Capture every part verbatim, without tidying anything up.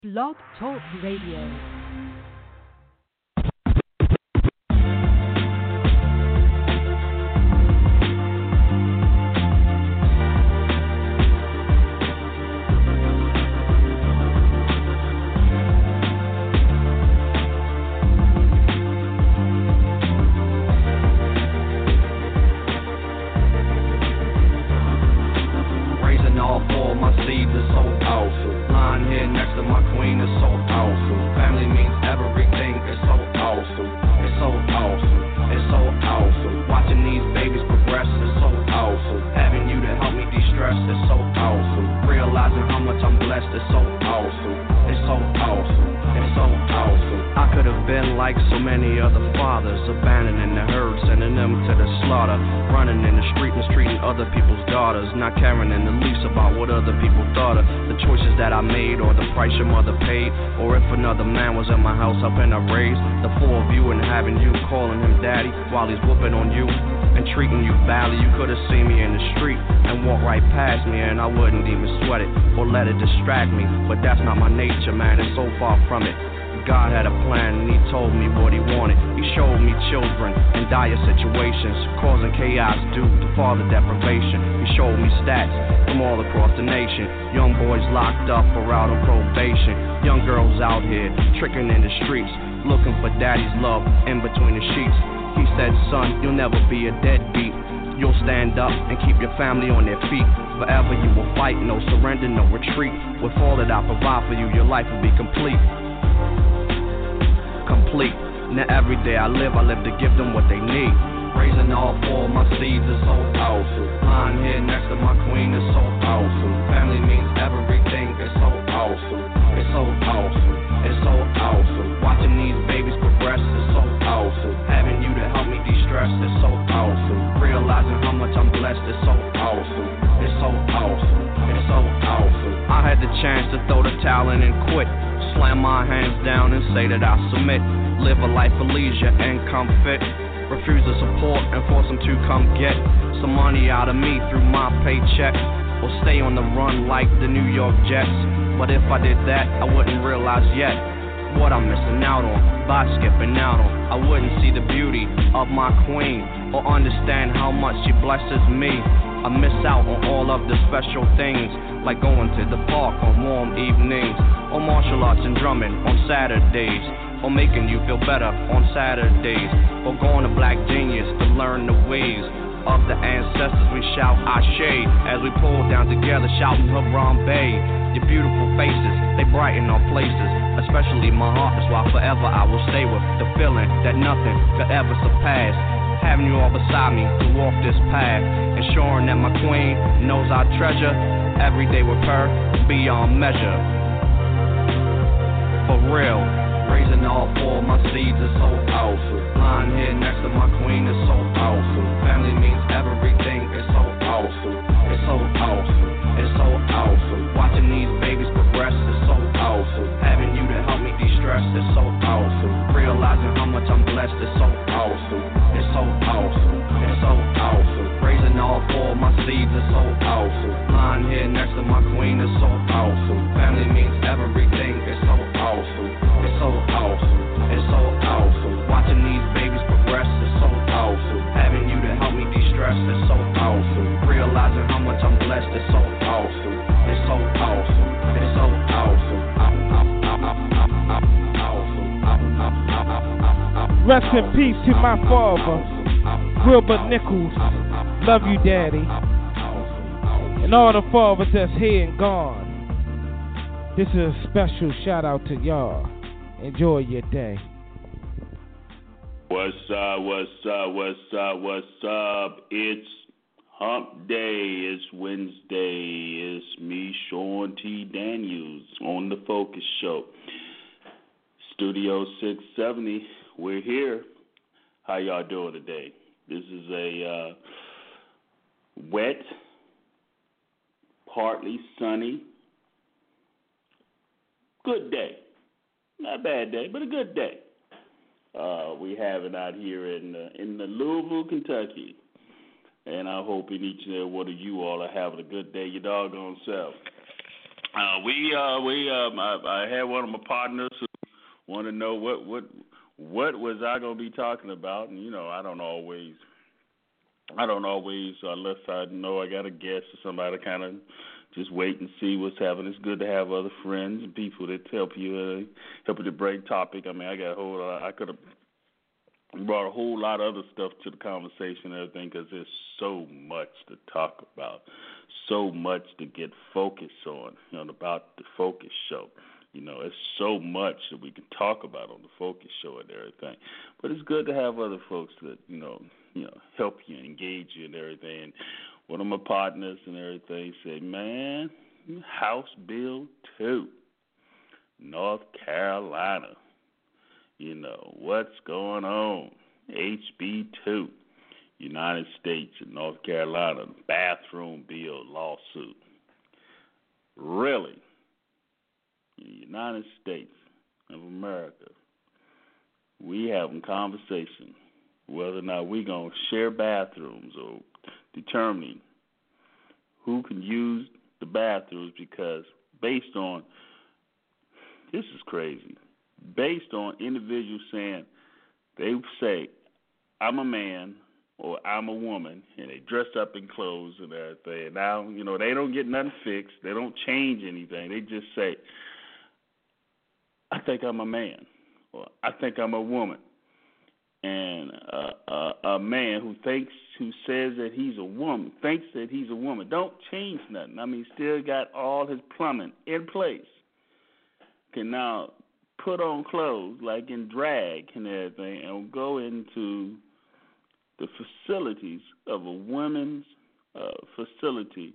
Blog Talk Radio. While he's whooping on you and treating you badly, you could have seen me in the street and walked right past me, and I wouldn't even sweat it or let it distract me. But that's not my nature, man, it's so far from it. God had a plan and he told me what he wanted. He showed me children in dire situations, causing chaos due to father deprivation. He showed me stats from all across the nation. Young boys locked up or out on probation. Young girls out here tricking in the streets, looking for daddy's love in between the sheets. He said, son, you'll never be a deadbeat. You'll stand up and keep your family on their feet. Forever you will fight, no surrender, no retreat. With all that I provide for you, your life will be complete. Complete. Now every day I live, I live to give them what they need. Raising all four of my seeds is so powerful. Lying here next to my queen is so powerful. Family means everything, it's so powerful. It's so powerful. It's so powerful. Watching these babies progress is so powerful. Having you to help me de-stress is so powerful. Realizing how much I'm blessed is so powerful. It's so powerful. It's so powerful. I had the chance to throw the towel in and quit. Slam my hands down and say that I submit. Live a life of leisure and comfort. Refuse to support and force them to come get some money out of me through my paycheck. Or stay on the run like the New York Jets. But if I did that, I wouldn't realize yet what I'm missing out on by skipping out on. I wouldn't see the beauty of my queen or understand how much she blesses me. I miss out on all of the special things, like going to the park on warm evenings, or martial arts and drumming on Saturdays, or making you feel better on Saturdays, or going to Black Genius to learn the ways of the ancestors. We shout Ashe as we pull down together, shouting Harambe. Your beautiful faces, they brighten our places, especially my heart. That's why forever I will stay with the feeling that nothing could ever surpass. Having you all beside me to walk this path, ensuring that my queen knows I treasure every day with her beyond measure. For real. Raising all four of my seeds is so powerful. Lying here next to my queen is so powerful. Family means everything, it's so powerful. It's so powerful. It's so powerful. Watching these babies progress is so powerful. Having you to help me de-stress is so powerful. Realizing how much I'm blessed is so powerful. It's so powerful. It's so powerful. Raising all four of my seeds is so powerful. Lying here next to my queen is so powerful. Family means everything, it's so powerful. It's so powerful, it's so powerful. Watching these babies progress is so powerful. Having you to help me de-stress is so powerful. Realizing how much I'm blessed is so powerful. It's so powerful, it's so powerful. Rest in peace to my father, Wilbur Nichols. Love you, Daddy. And all the fathers that's here and gone. This is a special shout out to y'all. Enjoy your day. What's up, what's up, what's up, what's up? It's Hump Day, it's Wednesday, it's me, Sean T. Daniels, on the Focus Show. Studio six seventy, we're here. How y'all doing today? This is a uh, wet, partly sunny, good day. Not a bad day, but a good day. Uh, we have it out here in uh, in the Louisville, Kentucky. And I hope in each and every one of you all are having a good day, your doggone self. Uh, we uh, we um, I, I had one of my partners who wanted to know what what what was I gonna be talking about, and you know I don't always I don't always uh, unless I know I got a guest or somebody to kind of just wait and see what's happening. It's good to have other friends and people that help you uh, help you to break topic. I mean I got a whole lot, I could have brought a whole lot of other stuff to the conversation and everything because there's so much to talk about. So much to get focused on, you know, about the Focus Show. You know, it's so much that we can talk about on the Focus Show and everything. But it's good to have other folks that, you know, you know, help you, engage you and everything. And one of my partners and everything said, man, House Bill two, North Carolina. You know, what's going on? H B two. United States and North Carolina bathroom bill lawsuit. Really? In the United States of America, we having conversation whether or not we're going to share bathrooms or determining who can use the bathrooms because based on, this is crazy, based on individuals saying, they say, I'm a man, or I'm a woman, and they dress up in clothes and everything. And now, you know, they don't get nothing fixed. They don't change anything. They just say, I think I'm a man, or I think I'm a woman. And uh, uh, a man who thinks, who says that he's a woman, thinks that he's a woman, don't change nothing. I mean, still got all his plumbing in place. Can now put on clothes like in drag and everything and go into the facilities of a women's uh, facility.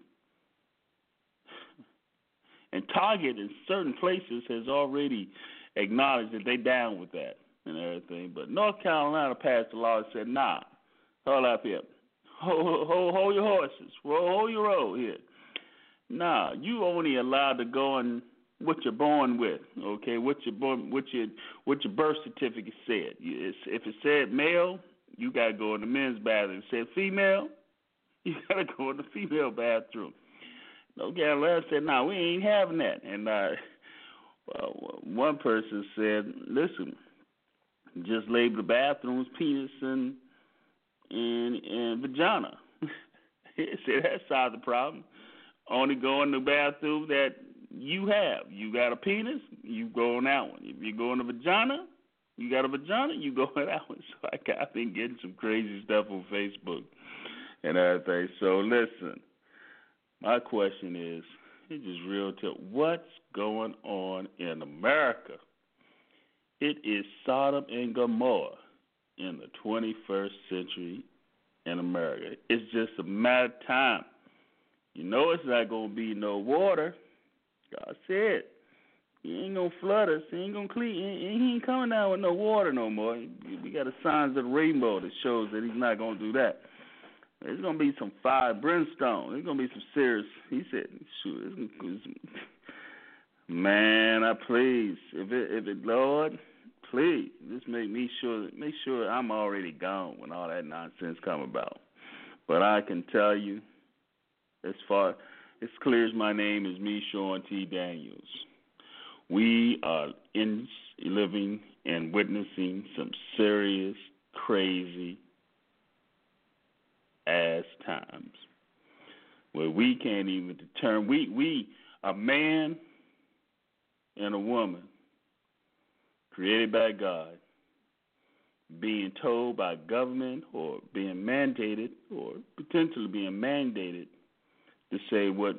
And Target in certain places has already acknowledged that they down with that and everything. But North Carolina passed a law and said, nah, hold up here. Hold, hold, hold your horses. Hold, hold your road here. Nah, you only allowed to go on what you're born with, okay, what your, born, what your, what your birth certificate said. If it said male, you got to go in the men's bathroom. If it said female, you got to go in the female bathroom. No Carolina said, no, nah, we ain't having that. And uh, uh, one person said, listen, just label the bathrooms penis and, and, and vagina. He said, that's not the problem. Only go in the bathroom that you have. You got a penis, you go in that one. If you go in the vagina, you got a vagina, you go in that one. So I got, I've been getting some crazy stuff on Facebook and everything. So listen, my question is, it's just real talk. What's going on in America? It is Sodom and Gomorrah in the twenty-first century in America. It's just a matter of time. You know it's not going to be no water. God said, he ain't going to flood us. He ain't going to clean. He ain't coming down with no water no more. We got the signs of the rainbow that shows that he's not going to do that. There's going to be some fire, brimstone. There's going to be some serious. He said, shoot, it's gonna, it's, man, I please, if it, if it, Lord, please, just make me sure, make sure I'm already gone when all that nonsense come about. But I can tell you, as far, as clear as my name is me, Sean T. Daniels, we are in living and witnessing some serious, crazy ass times where we can't even determine. We, we, a man and a woman created by God, being told by government or being mandated or potentially being mandated to say what,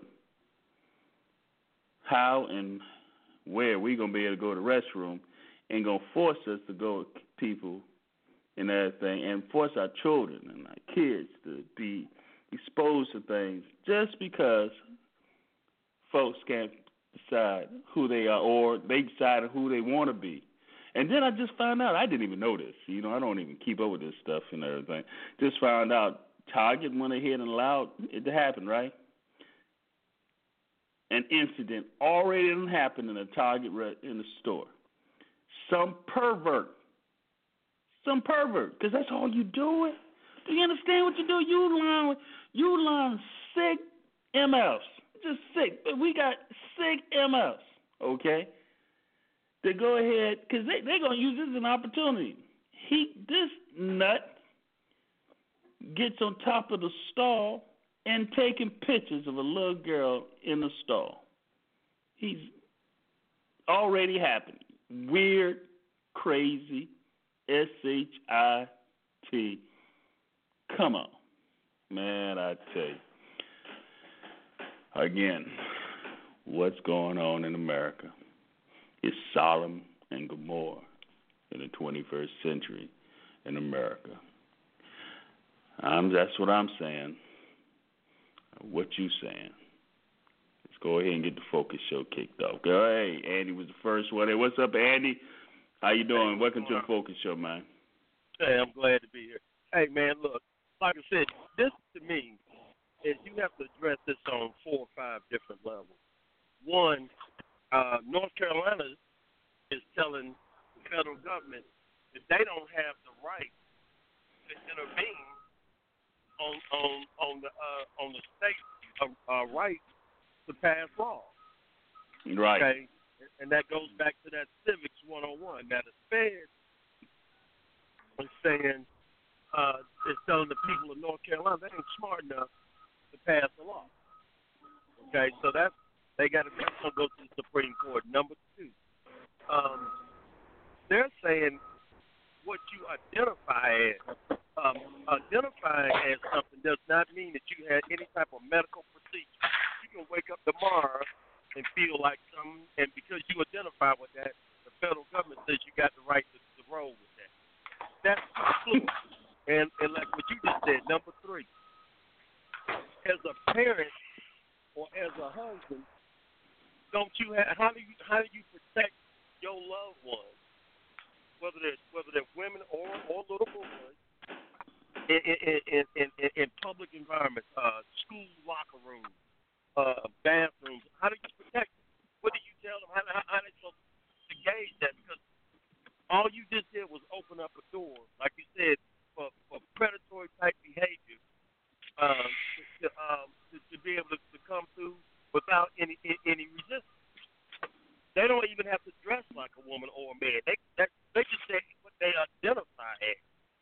how and where we going to be able to go to the restroom and going to force us to go with people and everything and force our children and our kids to be exposed to things just because folks can't decide who they are or they decide who they want to be. And then I just found out, I didn't even know this, you know, I don't even keep up with this stuff and everything. Just found out Target went ahead and allowed it to happen, right? An incident already happened in a Target in the store. Some pervert, some pervert, because that's all you do. Do you understand what you do? You line, you line sick M Fs, just sick. But we got sick M Fs, okay? They go ahead, because they, they're going to use this as an opportunity. He, this nut gets on top of the stall and taking pictures of a little girl in the stall. He's already happening. Weird, crazy, S H I T. Come on. Man, I tell you. Again, what's going on in America is Sodom and Gomorrah in the twenty-first century in America. I'm, that's what I'm saying. What you saying? Let's go ahead and get the Focus Show kicked off. Hey, Andy was the first one. Hey, what's up, Andy? How you doing? Hey, Welcome to the Focus Show, man. Hey, I'm glad to be here. Hey, man, look, like I said, this to me is you have to address this on four or five different levels. One, uh, North Carolina is telling the federal government that they don't have the right to intervene on on on the uh, on the state uh, uh, right to pass laws. Right. Okay, and that goes back to that civics one oh one. Now the feds is saying uh, is telling the people of North Carolina they ain't smart enough to pass the law. Okay, so that's they got to go to the Supreme Court. Number two, um, they're saying what you identify as. Um, identifying as something does not mean that you had any type of medical procedure. You can wake up tomorrow and feel like something, and because you identify with that, the federal government says you got the right to, to roll with that. That's true. And, and like what you just said, number three, as a parent or as a husband, don't you have, how do you how do you protect your loved ones, whether they're whether they're women or or little boys? In, in, in, in, in public environments, uh, school locker rooms, uh, bathrooms, how do you protect them? What do you tell them? How, how, how are they supposed to gauge that? Because all you just did was open up a door, like you said, for, for predatory type behavior um, to, um, to, to be able to, to come through without any any resistance. They don't even have to dress like a woman or a man. They they, they just say what they identify as.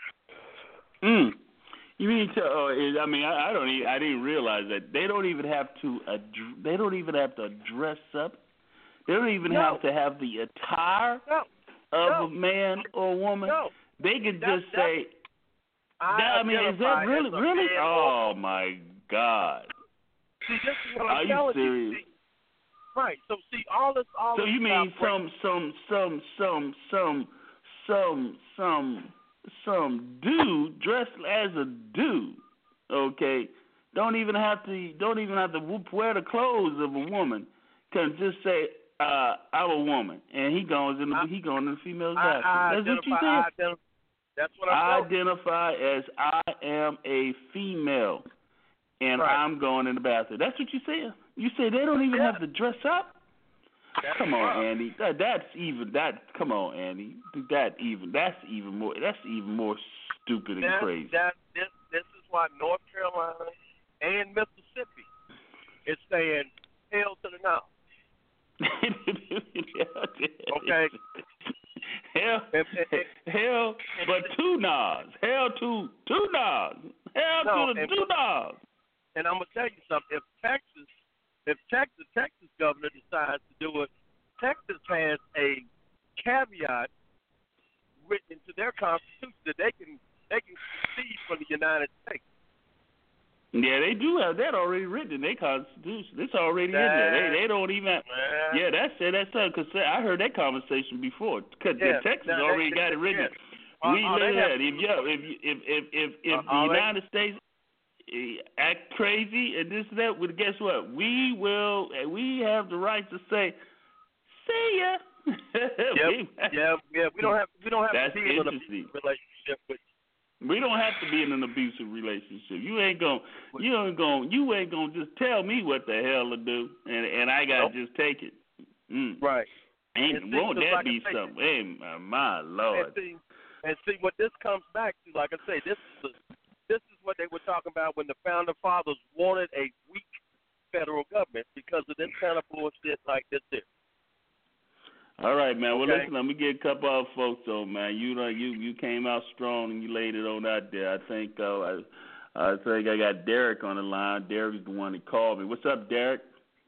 Mm. You mean to? Uh, is, I mean, I, I don't. Even, I didn't realize that they don't even have to. Uh, they don't even have to dress up. They don't even no. have to have the attire no. of no. a man or a woman. No. They could that, just say. I, that, I mean, is that really? Really? Oh or, my God! See, this is what Are I'm you telling serious? you. See, right. So see, all this, all. So this you mean some, some, some, some, some, some, some. Some dude dressed as a dude, okay, don't even have to don't even have to wear the clothes of a woman. Can just say uh, I'm a woman, and he goes in the I, he goes in the female's bathroom. That's what you said. Identify, that's what I'm I identify as I am a female, and right. I'm going in the bathroom. That's what you said. You said they don't even yeah. have to dress up. That's come on, rough. Andy. That, that's even that. Come on, Andy. That even that's even more. That's even more stupid and that, crazy. That this this is why North Carolina and Mississippi is saying hell to the no. Okay. Hell, if, if, if, hell, but two nods. Hell to two nods. Hell no, to the and, two nods. And I'm gonna tell you something. If Texas, if Texas, Texas governor decides to do it, Texas has a caveat written into their constitution that they can they can secede from the United States. Yeah, they do have that already written in their constitution. It's already that, in there. They they don't even. Have, yeah, that's it. That's it. Cause I heard that conversation before. Cause yeah, Texas now, already they, got it written. Yeah. We uh, live uh, that. If yeah, if if if if, if uh, the United they, States act crazy and this and that, well, guess what? We will. We have the right to say, "See ya." Yep, yeah, yeah. We don't have. We don't have that's to be in a relationship with. We don't have to be in an abusive relationship. You ain't gonna, you ain't gonna, you ain't gonna just tell me what the hell to do, and and I gotta nope. just take it. Mm. Right. Ain't and won't see, that like be say, something? Hey, my, my Lord. And see, and see what this comes back to. Like I say, this is a, this is what they were talking about when the founder fathers wanted a weak federal government because of this kind of bullshit like this here. All right, man. Well, Okay. listen, let me get a couple other folks on, man. You know, you you came out strong and you laid it on out there. I think uh, I, I think I got Derek on the line. Derek's the one that called me. What's up, Derek?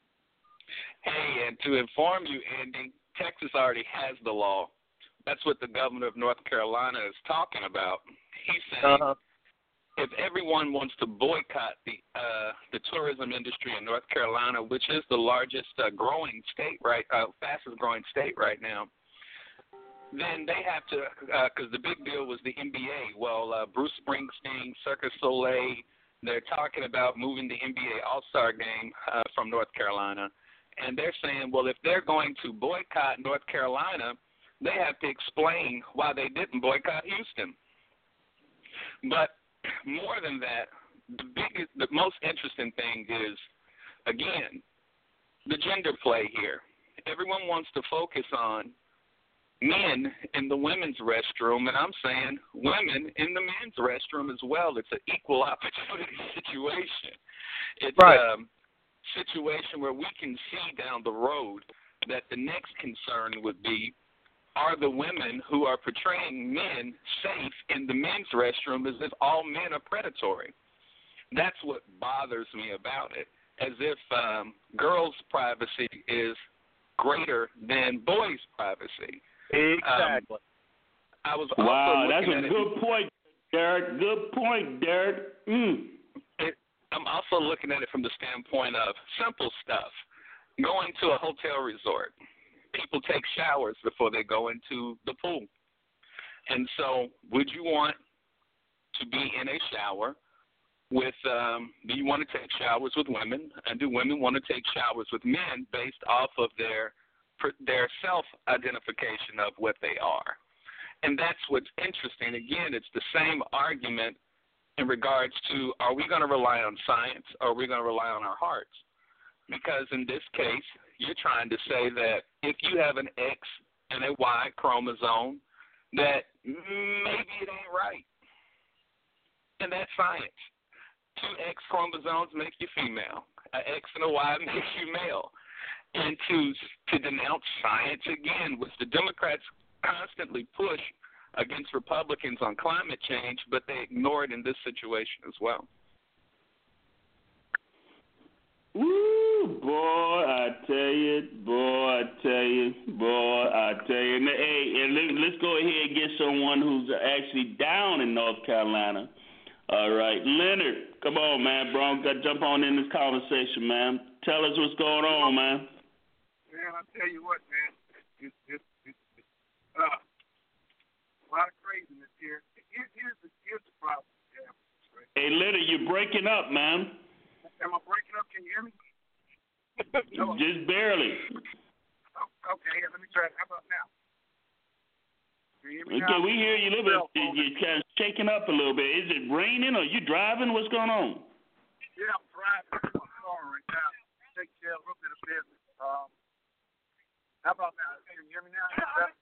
Hey, and to inform you, Andy, Texas already has the law. That's what the governor of North Carolina is talking about. He's saying Uh-huh. if everyone wants to boycott the uh, the tourism industry in North Carolina, which is the largest uh, growing state right, uh, fastest growing state right now, then they have to, because uh, the big deal was the N B A. Well, uh, Bruce Springsteen, Cirque du Soleil, they're talking about moving the N B A All-Star game uh, from North Carolina. And they're saying, well, if they're going to boycott North Carolina, they have to explain why they didn't boycott Houston. But more than that, the biggest, the most interesting thing is, again, the gender play here. Everyone wants to focus on men in the women's restroom, and I'm saying women in the men's restroom as well. It's an equal opportunity situation. It's Right. a situation where we can see down the road that the next concern would be, are the women who are portraying men safe in the men's restroom as if all men are predatory? That's what bothers me about it, as if um, girls' privacy is greater than boys' privacy. Exactly. Um, I was also Wow, that's looking a at good it, point, Derek. Good point, Derek. Mm. it, I'm also looking at it from the standpoint of simple stuff. Going to a hotel resort, people take showers before they go into the pool. And so would you want to be in a shower with, um, do you want to take showers with women, and do women want to take showers with men based off of their their self-identification of what they are? And that's what's interesting. Again, it's the same argument in regards to, are we going to rely on science or are we going to rely on our hearts? Because in this case, you're trying to say that if you have an X and a Y chromosome, that maybe it ain't right. And that's science. Two X chromosomes make you female. An X and a Y makes you male. And to to denounce science again, which the Democrats constantly push against Republicans on climate change, but they ignore it in this situation as well. Woo, boy, I tell you, boy, I tell you, boy, I tell you. And, hey, and let, let's go ahead and get someone who's actually down in North Carolina. All right, Leonard, come on, man, bro, got to jump on in this conversation, man. Tell us what's going on, man. Man, I tell you what, man, it's, it's, it's, it's uh, a lot of craziness here. Here, here's the here's the problem. Yeah, right. Hey, Leonard, you're breaking up, man. Am I breaking up? Can you hear me? Just barely. Oh, okay, here, let me try it. How about now? Can you hear me Okay, now? we hear you a little bit. You're kind of shaking up a little bit. Is it raining or you driving? What's going on? Yeah, I'm driving in my car right now. Take care of a little bit of business. Um, how about now? Can you hear me now?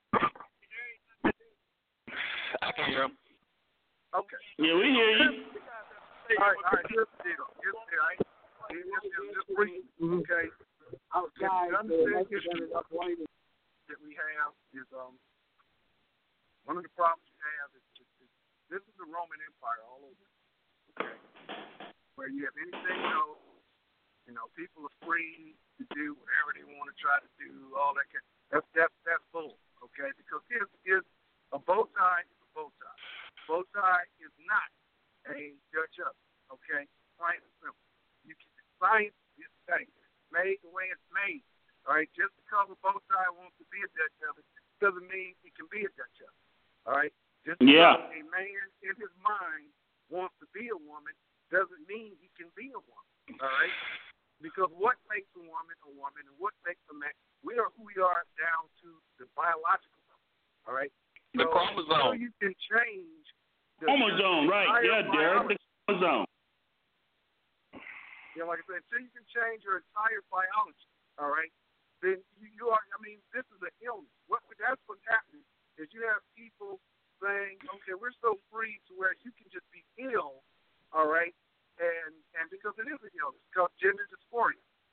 I can hear him. Okay. Yeah, we hear you. All right, all right. Here's the deal. Here's the deal. Right? Here's the deal. Just briefly, okay? Outside, the understanding issue that we have is um one of the problems we have is, is, is this is the Roman Empire all over. Okay, where you have anything goes. You know, people are free to do whatever they want to try to do. All that kind. That's that's that's bull. Okay, because here's here's a bow tie is a bow tie. Bow tie is not a Dutch oven, okay? Plain and simple. You can, science is safe. It's made the way it's made. All right, just because a bow tie wants to be a Dutch oven doesn't mean it can be a Dutch oven. All right? Just because Yeah. a man in his mind wants to be a woman doesn't mean he can be a woman. All right? Because what makes a woman a woman and what makes a man, we are who we are down to the biological level. All right? The So, chromosome. so you can change the Chromosome, right. Yeah, Derek, the chromosome. You know, like I said, until you can change your entire biology, all right, then you, you are, I mean, this is an illness. What That's what's happening is you have people saying, okay, we're so free to where you can just be ill, all right, and and because it is an illness, it's called gender dysphoria,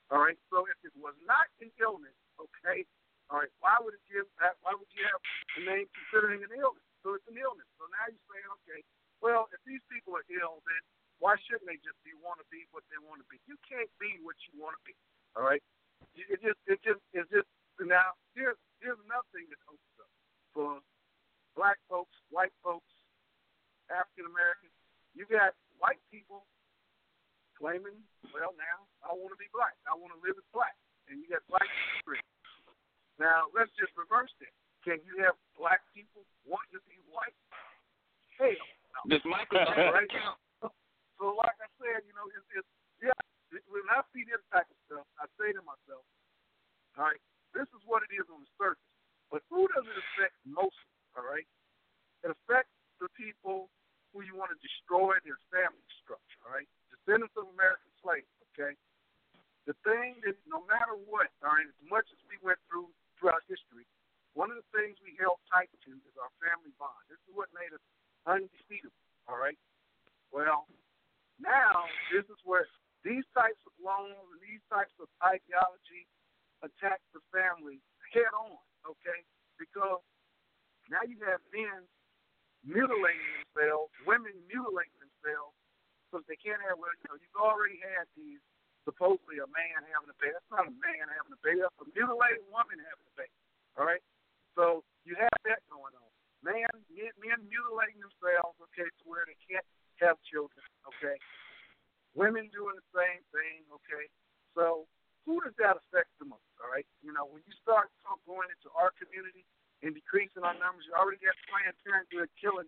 you have the name considering an illness. So it's an illness. So now you're saying, okay, well, if these people are ill, then why shouldn't they just be want to be what they want to be? You can't be what you want to be. All right. It just, it just, it just. Now here's here's another thing that opens up for black folks, white folks, African Americans. You got white people claiming, well, now I want to be black. I want to live as black. And you got black people. Now let's just reverse that. Can you have black people wanting to be white? Hell no. Does Michael right? count? So like I said, you know, it's, it's yeah. When I see this type of stuff, I say to myself, all right, this is what it is on the surface. But who does it affect mostly, all right? It affects the people who you want to destroy their family structure, all right? Descendants of American slaves, okay? The thing that no matter what, all right, as much as we went through throughout history, one of the things we held tight to is our family bond. This is what made us undefeatable, all right? Well, now this is where these types of loans and these types of ideology attack the family head on, okay? Because now you have men mutilating themselves, women mutilating themselves, because they can't have, well, you know, you've already had these, supposedly a man having a baby. That's not a man having a baby. That's a mutilated woman having a baby, all right? So you have that going on. Man, men, men mutilating themselves, okay, to where they can't have children, okay? Women doing the same thing, okay? So who does that affect the most, all right? You know, when you start going into our community and decreasing our numbers, you already got Planned Parenthood killing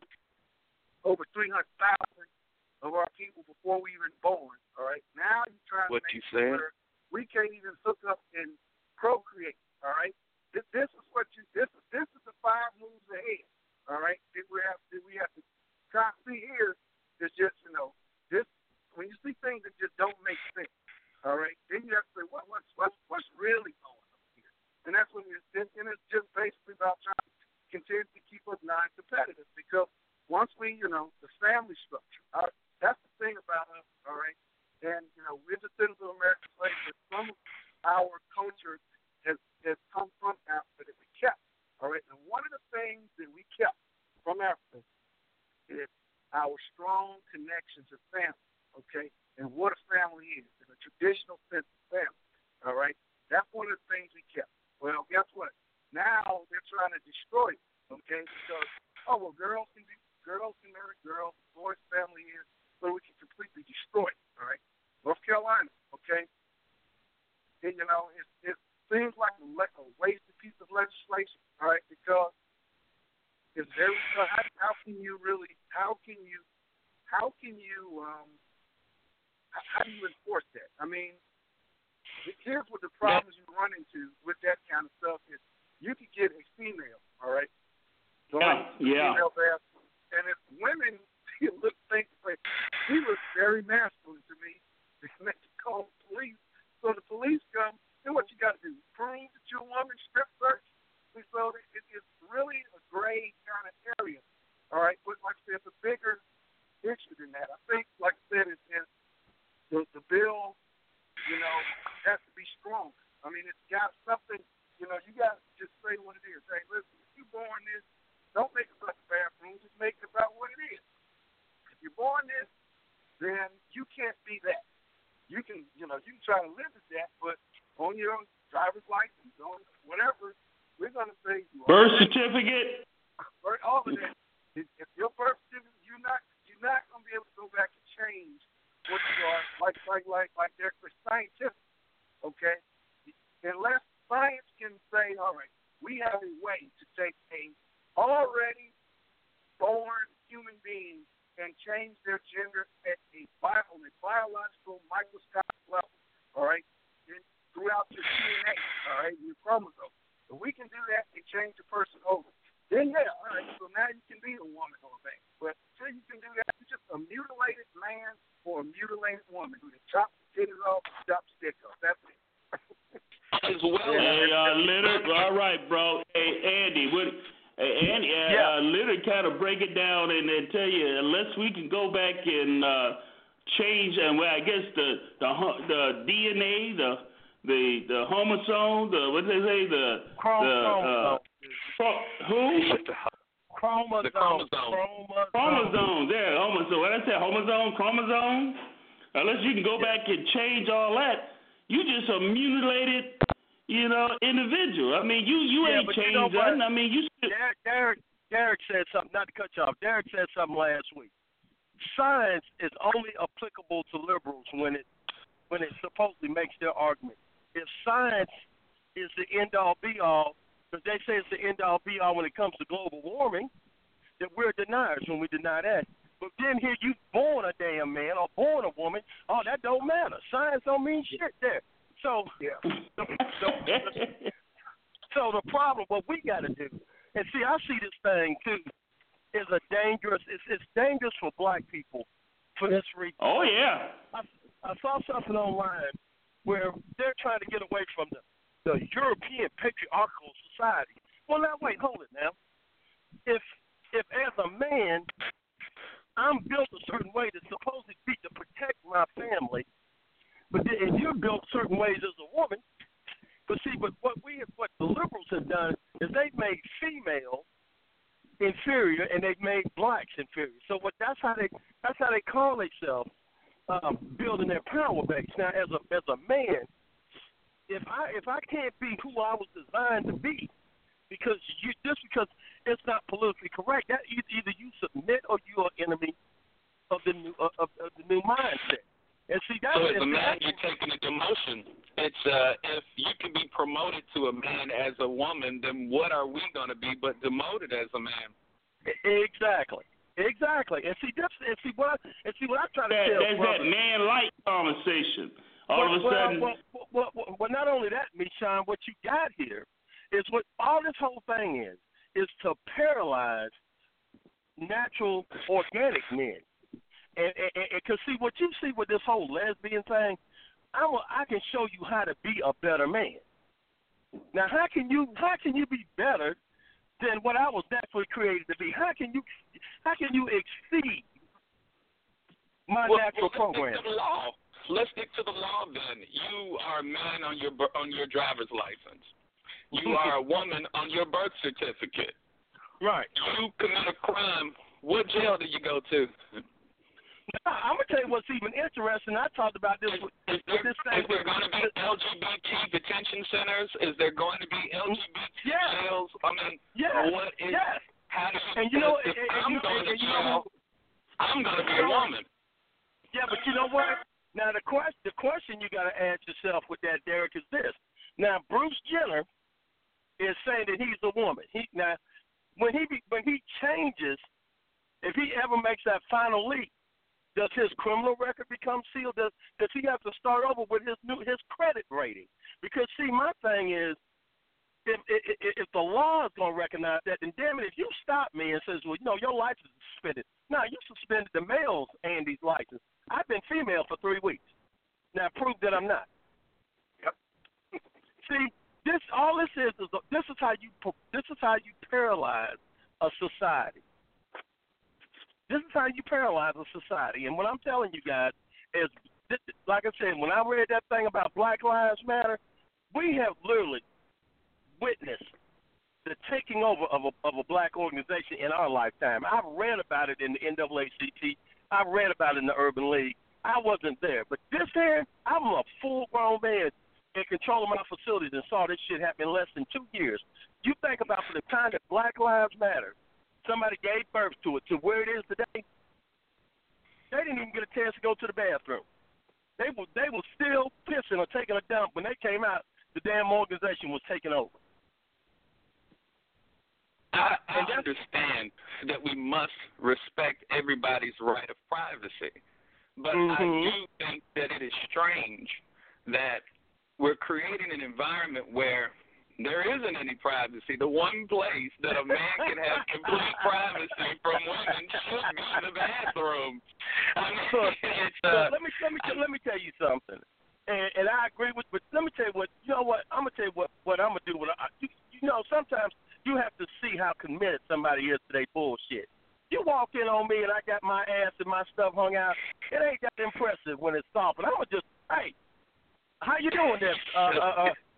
over three hundred thousand of our people before we even born, all right? Now you're trying what to make you said? sure we can't even hook up and procreate, all right? This, this is what you, this is, this is the five moves ahead, all right? That we have, that we have to try to see here is just, you know, this, when you see things that just don't make sense, all right, then you have to say, what, what's, what's, what's really going on here? And that's when it's, and it's just basically about trying to continue to keep us non-competitive, because once we, you know, the family structure, our, that's the thing about us, all right? And, you know, we're descendants of American slaves, but some of our culture has, has come from Africa that we kept, all right? And one of the things that we kept from Africa is our strong connection to family, okay? And what a family is, in a traditional sense of family, all right? That's one of the things we kept. Well, guess what? Now they're trying to destroy it, okay? Because, oh, well, girls can be, girls can marry girls, boys' family is, so we can completely destroy it, all right? North Carolina, okay? And, you know, it, it seems like a, like a wasted piece of legislation, all right? Because it's very, how, how can you really, how can you, how can you, um, how do you enforce that? I mean, here's what the problems you run into with that kind of stuff is you could get a female, all right? Yeah, yeah. Female bathroom. And if women look, think, like, she looks very masculine to me, they can call the police. So the police come, then what you got to do? Prove that you're a woman, strip search? So it, it's really a gray kind of area, all right? But like I said, it's a bigger issue than that. I think, like I said, it's, it's The, the bill, you know, has to be strong. I mean, it's got something, you know, you got to just say what it is. Hey, listen, if you're born this, don't make it about the bathroom, just make it about what it is. If you're born this, then you can't be that. You can, you know, you can try to live with that, but on your driver's license, on whatever, we're going to say you birth certificate. All of that. If, if your birth certificate, you're not, you're not going to be able to go back and change what you are, like, like, like, like they're scientific, okay? Unless science can say, all right, we have a way to take a already born human being and change their gender at a, bio, a biological microscopic level, all right, and throughout your D N A, all right, your chromosomes. If we can do that and change the person over, then yeah, all right, so now you can be a woman or a man. But until you can do that, you're just a mutilated man or a mutilated woman who can chop the titties off, chop the stick off. That's it. As well. Hey, uh, Leonard, all right, bro. Hey, Andy, what? Hey, Andy, uh, yeah. uh, Leonard kind of break it down and, and tell you, unless we can go back and uh, change, and well, I guess the the the D N A, the the the chromosome, the what did they say, the Chromosome. the uh, Pro- who? Chromosome. The chromosome. Chromosome. Chromosome. There, chromosome. What I said, chromosome, chromosome. Unless you can go back and change all that, you just a mutilated, you know, individual. I mean, you you yeah, ain't but changed you know nothing. what? I mean, you still. Derek, Derek, Derek said something. Not to cut you off. Derek said something last week. Science is only applicable to liberals when it when it supposedly makes their argument. If science is the end all be all, because they say it's the end all be all when it comes to global warming, that we're deniers when we deny that. But then here you born a damn man or born a woman, oh, that don't matter. Science don't mean shit there. So, Yeah. the, the, the, so the problem, what we got to do, and see, I see this thing too, is a dangerous. It's it's dangerous for black people for this reason. Oh yeah. I, I saw something online where they're trying to get away from the the European patriarchal society. Well, now wait, hold it now. If if as a man I'm built a certain way that's supposed to be to protect my family, but then if you're built certain ways as a woman, but see, but what we have, what the liberals have done is they've made female inferior and they've made blacks inferior. So what that's how they that's how they call themselves, um, building their power base. Now, as a as a man, if I if I can't be who I was designed to be, because you just because it's not politically correct, that either you submit or you are enemy of the new of, of the new mindset. And see, that's so as a man, you're taking a demotion. It's uh, if you can be promoted to a man as a woman, then what are we going to be but demoted as a man? Exactly, exactly. And see, that's and see what I, and see what I try to that, tell. That's brother. that man-like conversation. All well, of a sudden. well, well, well, well, well, not only that, Michon, what you got here is what all this whole thing is is to paralyze natural, organic men. And because see what you see with this whole lesbian thing, I will, I can show you how to be a better man. Now, how can you how can you be better than what I was naturally created to be? How can you how can you exceed my well, natural well, program? Let's stick to the law. Let's stick to the law then. You are a man on your on your driver's license. You are a woman on your birth certificate. Right. You commit a crime. What jail do you go to? I'm gonna tell you what's even interesting. I talked about this. With, is, there, with this thing is there going to be L G B T detention centers? Is there going to be L G B T yes. jails? I mean, yes. what is? Yes. How do you? And you know, if and, I'm and, going and, to and, jail, you know, I'm going to be a woman. Yeah, but you know what? Now the question, the question you got to ask yourself with that, Derek, is this. Now Bruce Jenner is saying that he's a woman. He now when he be, when he changes, if he ever makes that final leap. Does his criminal record become sealed? Does does he have to start over with his new his credit rating? Because see, my thing is, if if, if the law is going to recognize that, then damn it, if you stop me and says, well, you know, your license is suspended. No, you suspended the male's Andy's license. I've been female for three weeks. Now prove that I'm not. Yep. See, this all this is is this is how you this is how you paralyze a society. This is how you paralyze a society. And what I'm telling you guys is, like I said, when I read that thing about Black Lives Matter, we have literally witnessed the taking over of a, of a black organization in our lifetime. I've read about it in the N double A C T. I've read about it in the Urban League. I wasn't there. But this here, I'm a full-grown man in control of my facilities and saw this shit happen in less than two years. You think about for the time that Black Lives Matter, somebody gave birth to it, to where it is today, they didn't even get a chance to go to the bathroom. They were they were still pissing or taking a dump when they came out. The damn organization was taken over. I, I understand that we must respect everybody's right of privacy, but mm-hmm. I do think that it is strange that we're creating an environment where there isn't any privacy. The one place that a man can have complete privacy from women should be the bathroom. I mean, Look, it's, uh, uh, let me let me let me tell you something, and, and I agree with. But let me tell you what you know. What I'm gonna tell you what what I'm gonna do. What I, you, you know, sometimes you have to see how committed somebody is to their bullshit. You walk in on me and I got my ass and my stuff hung out. It ain't that impressive when it's soft. But I'm gonna just, hey, how you doing there? Uh, uh, uh,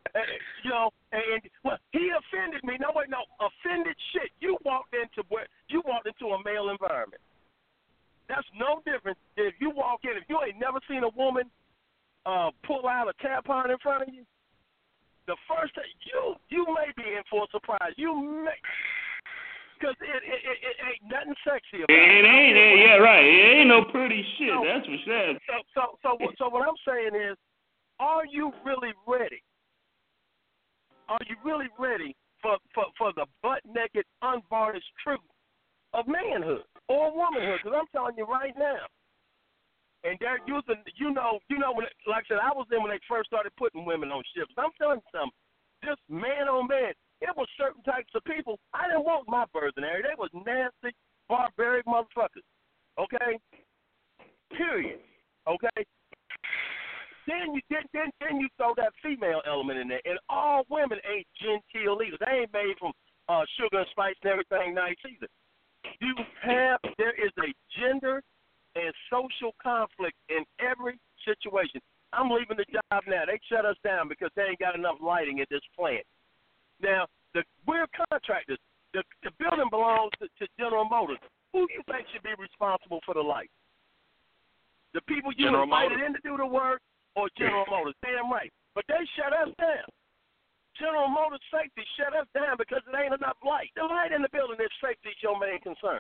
you know, and well, he offended me. No, wait, no, offended shit. You walked into where you walked into a male environment. That's no different if you walk in. If you ain't never seen a woman uh, pull out a tampon in front of you, the first thing you you may be in for a surprise. You may. Because it, it, it, it ain't nothing sexy about it. It ain't, it, yeah, right. It ain't no pretty shit, so, that's for sure. So, so, so, so what I'm saying is, are you really ready? Are you really ready for, for, for the butt-naked, unvarnished truth of manhood or womanhood? Because I'm telling you right now, and they're using, you know, you know, when it, like I said, I was in when they first started putting women on ships. I'm telling you something, just man on man. It was certain types of people. I didn't want my birthing area. They was nasty, barbaric motherfuckers. Okay? Period. Okay? Then you then, then then you throw that female element in there. And all women ain't genteel either. They ain't made from uh, sugar and spice and everything nice either. You have there is a gender and social conflict in every situation. I'm leaving the job now. They shut us down because they ain't got enough lighting at this plant. Now, the, we're contractors. The, the building belongs to, to General Motors. Who do you think should be responsible for the light? The people you General invited Motors. in to do the work or General Motors? Damn right. But they shut us down. General Motors safety shut us down because it ain't enough light. The light in the building is safety is your main concern.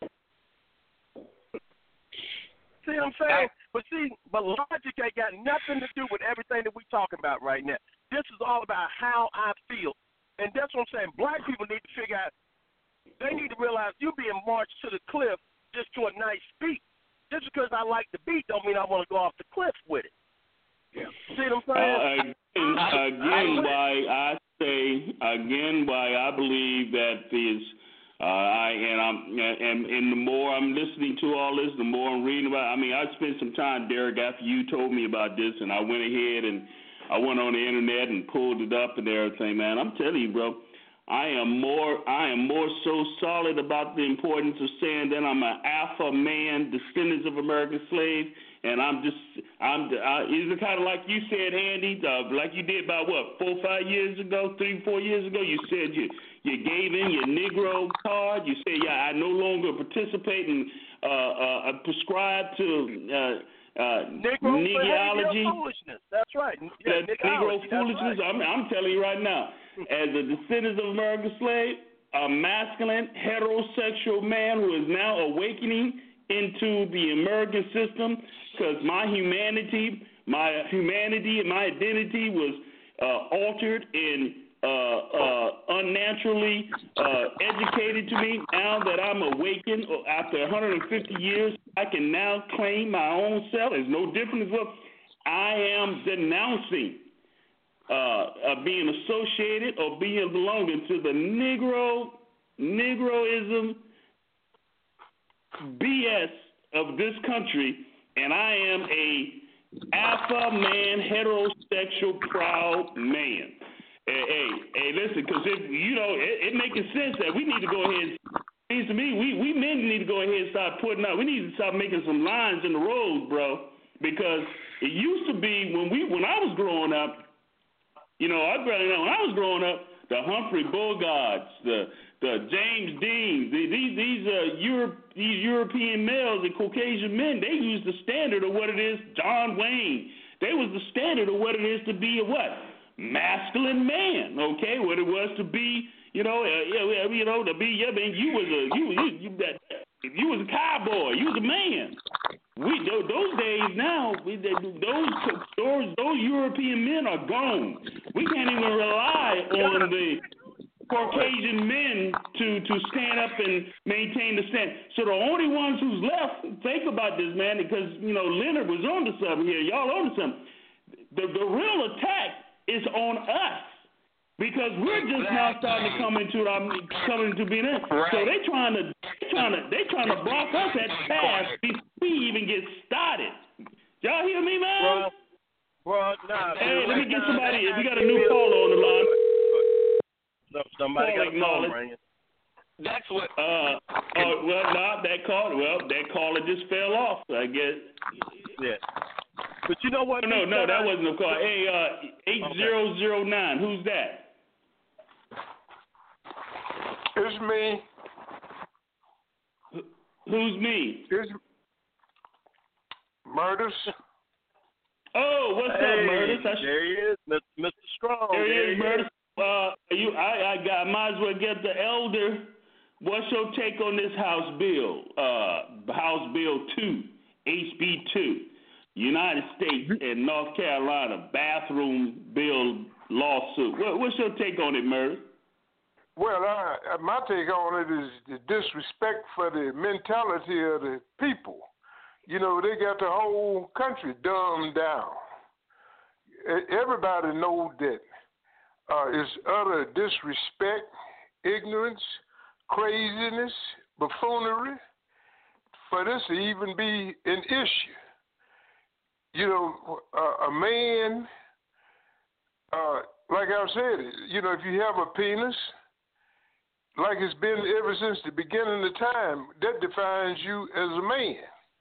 See what I'm saying? But see, but logic ain't got nothing to do with everything that we talking about right now. This is all about how I feel. And that's what I'm saying. Black people need to figure out, they need to realize you being marched to the cliff just to a nice beat. Just because I like the beat don't mean I want to go off the cliff with it. Yeah. See what I'm saying? Uh, again, again why I say, again, why I believe that this, uh, I, and I'm, and, and the more I'm listening to all this, the more I'm reading about it. I mean, I spent some time, Derek, after you told me about this, and I went ahead and I went on the internet and pulled it up and everything, man. I'm telling you, bro, I am more I am more so solid about the importance of saying that I'm an alpha man, descendants of American slaves, and I'm just I'm I, it's kind of like you said, Andy, uh, like you did about what four, five years ago, three, four years ago. You said you you gave in your Negro card. You said, yeah, I no longer participate and uh, uh, prescribe to. Uh, Uh, Negro Negroology. foolishness. That's right. Yeah, That Negro foolishness. Right. I'm, I'm telling you right now, as a descendant of American slave, a masculine, heterosexual man who is now awakening into the American system, because my humanity, my humanity and my identity was uh, altered and uh, uh, unnaturally uh, educated to me. Now that I'm awakened after one hundred fifty years, I can now claim my own self. It's no different as well. I am denouncing uh, uh, being associated or being belonging to the Negro, Negroism B S of this country, and I am a alpha man, heterosexual, proud man. Hey, hey, hey listen, because if you know, it, it making sense that we need to go ahead. Seems to me, we we men need to go ahead and start putting out. We need to start making some lines in the road, bro. Because it used to be when we when I was growing up, you know, I when I was growing up, the Humphrey Bogarts, the the James Dean, the, these these uh Europe these European males and Caucasian men, they used the standard of what it is. John Wayne, they was the standard of what it is to be a what masculine man. Okay, what it was to be. You know, uh, you know, to be, yeah, man, you was a, you, you, you, that, you was a cowboy, you was a man. We those, those days now, we, they, those, those, those European men are gone. We can't even rely on the Caucasian men to, to stand up and maintain the stand. So the only ones who's left, think about this, man, because you know Leonard was on to something here. Y'all on to something. The the real attack is on us. Because we're just exactly. now starting to come into our, coming into being in. Right. So they trying to they trying to they trying to block us at the pass before we even get started. Y'all hear me, man? Bro, bro, nah. Hey, let me get somebody. If we got a new caller on the line. No, somebody got a phone ringing. That's what. Uh, oh, well, nah, that caller. Well, that caller just fell off. I guess. Yeah. But you know what? No, no, that wasn't a call. Hey, uh, eight zero zero nine. Who's that? It's me. Who's me? It's Murders. Oh, what's hey, up, Murders? There he is, Mister Strong. There, there he is, Murders. Uh, you, I, I got, might as well get the elder. What's your take on this House bill? Uh, House Bill two, H B two, United States and North Carolina bathroom bill lawsuit. What, what's your take on it, Murders? Well, I, my take on it is the disrespect for the mentality of the people. You know, they got the whole country dumbed down. Everybody knows that uh, it's utter disrespect, ignorance, craziness, buffoonery for this to even be an issue. You know, uh, a man, uh, like I said, you know, if you have a penis, like it's been ever since the beginning of time, that defines you as a man.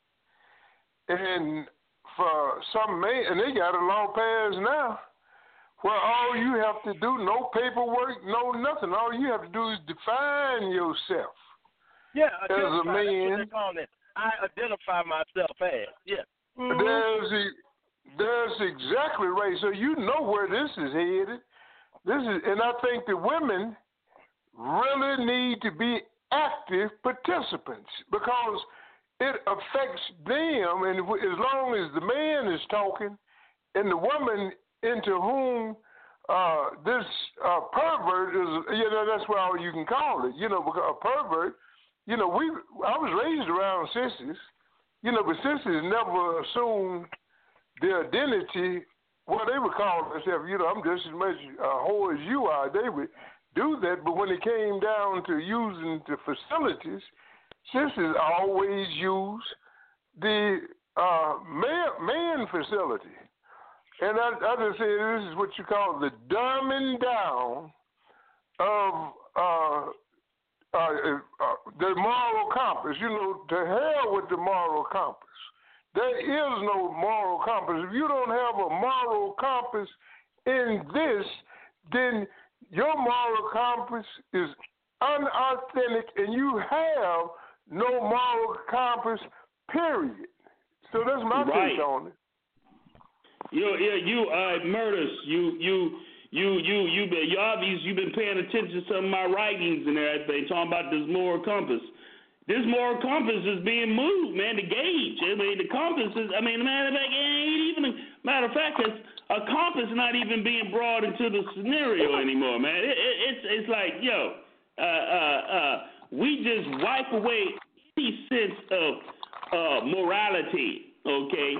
And for some men, and they got a law passed now, where all you have to do, no paperwork, no nothing. All you have to do is define yourself. Yeah, as a man. That's what they call it. I identify myself as. Yeah. Mm-hmm. There's, that's exactly right. So you know where this is headed. This is, and I think the women really need to be active participants because it affects them, and as long as the man is talking and the woman into whom uh, this uh, pervert is, you know, that's what all you can call it, you know, because a pervert, you know, we, I was raised around sissies, you know, but sissies never assumed their identity, what they would call themselves, you know, I'm just as much a whore as you are. They would do that, but when it came down to using the facilities, sissies always use the uh, man, man facility. And I, I just say this is what you call the dumbing down of uh, uh, uh, the moral compass. You know, to hell with the moral compass. There is no moral compass. If you don't have a moral compass in this, then your moral compass is unauthentic and you have no moral compass, period. So that's my right. take on it. You, yeah, you, uh, Murders, you, you, you, you, you, been, you obviously you've been paying attention to some of my writings and everything, talking about this moral compass. This moral compass is being moved, man. The gauge, I mean, the compass is. I mean, matter of fact, it ain't even. Matter of fact, it's, a compass not even being brought into the scenario anymore, man. It, it, it's, it's like, yo, uh, uh, uh, we just wipe away any sense of uh, morality, okay?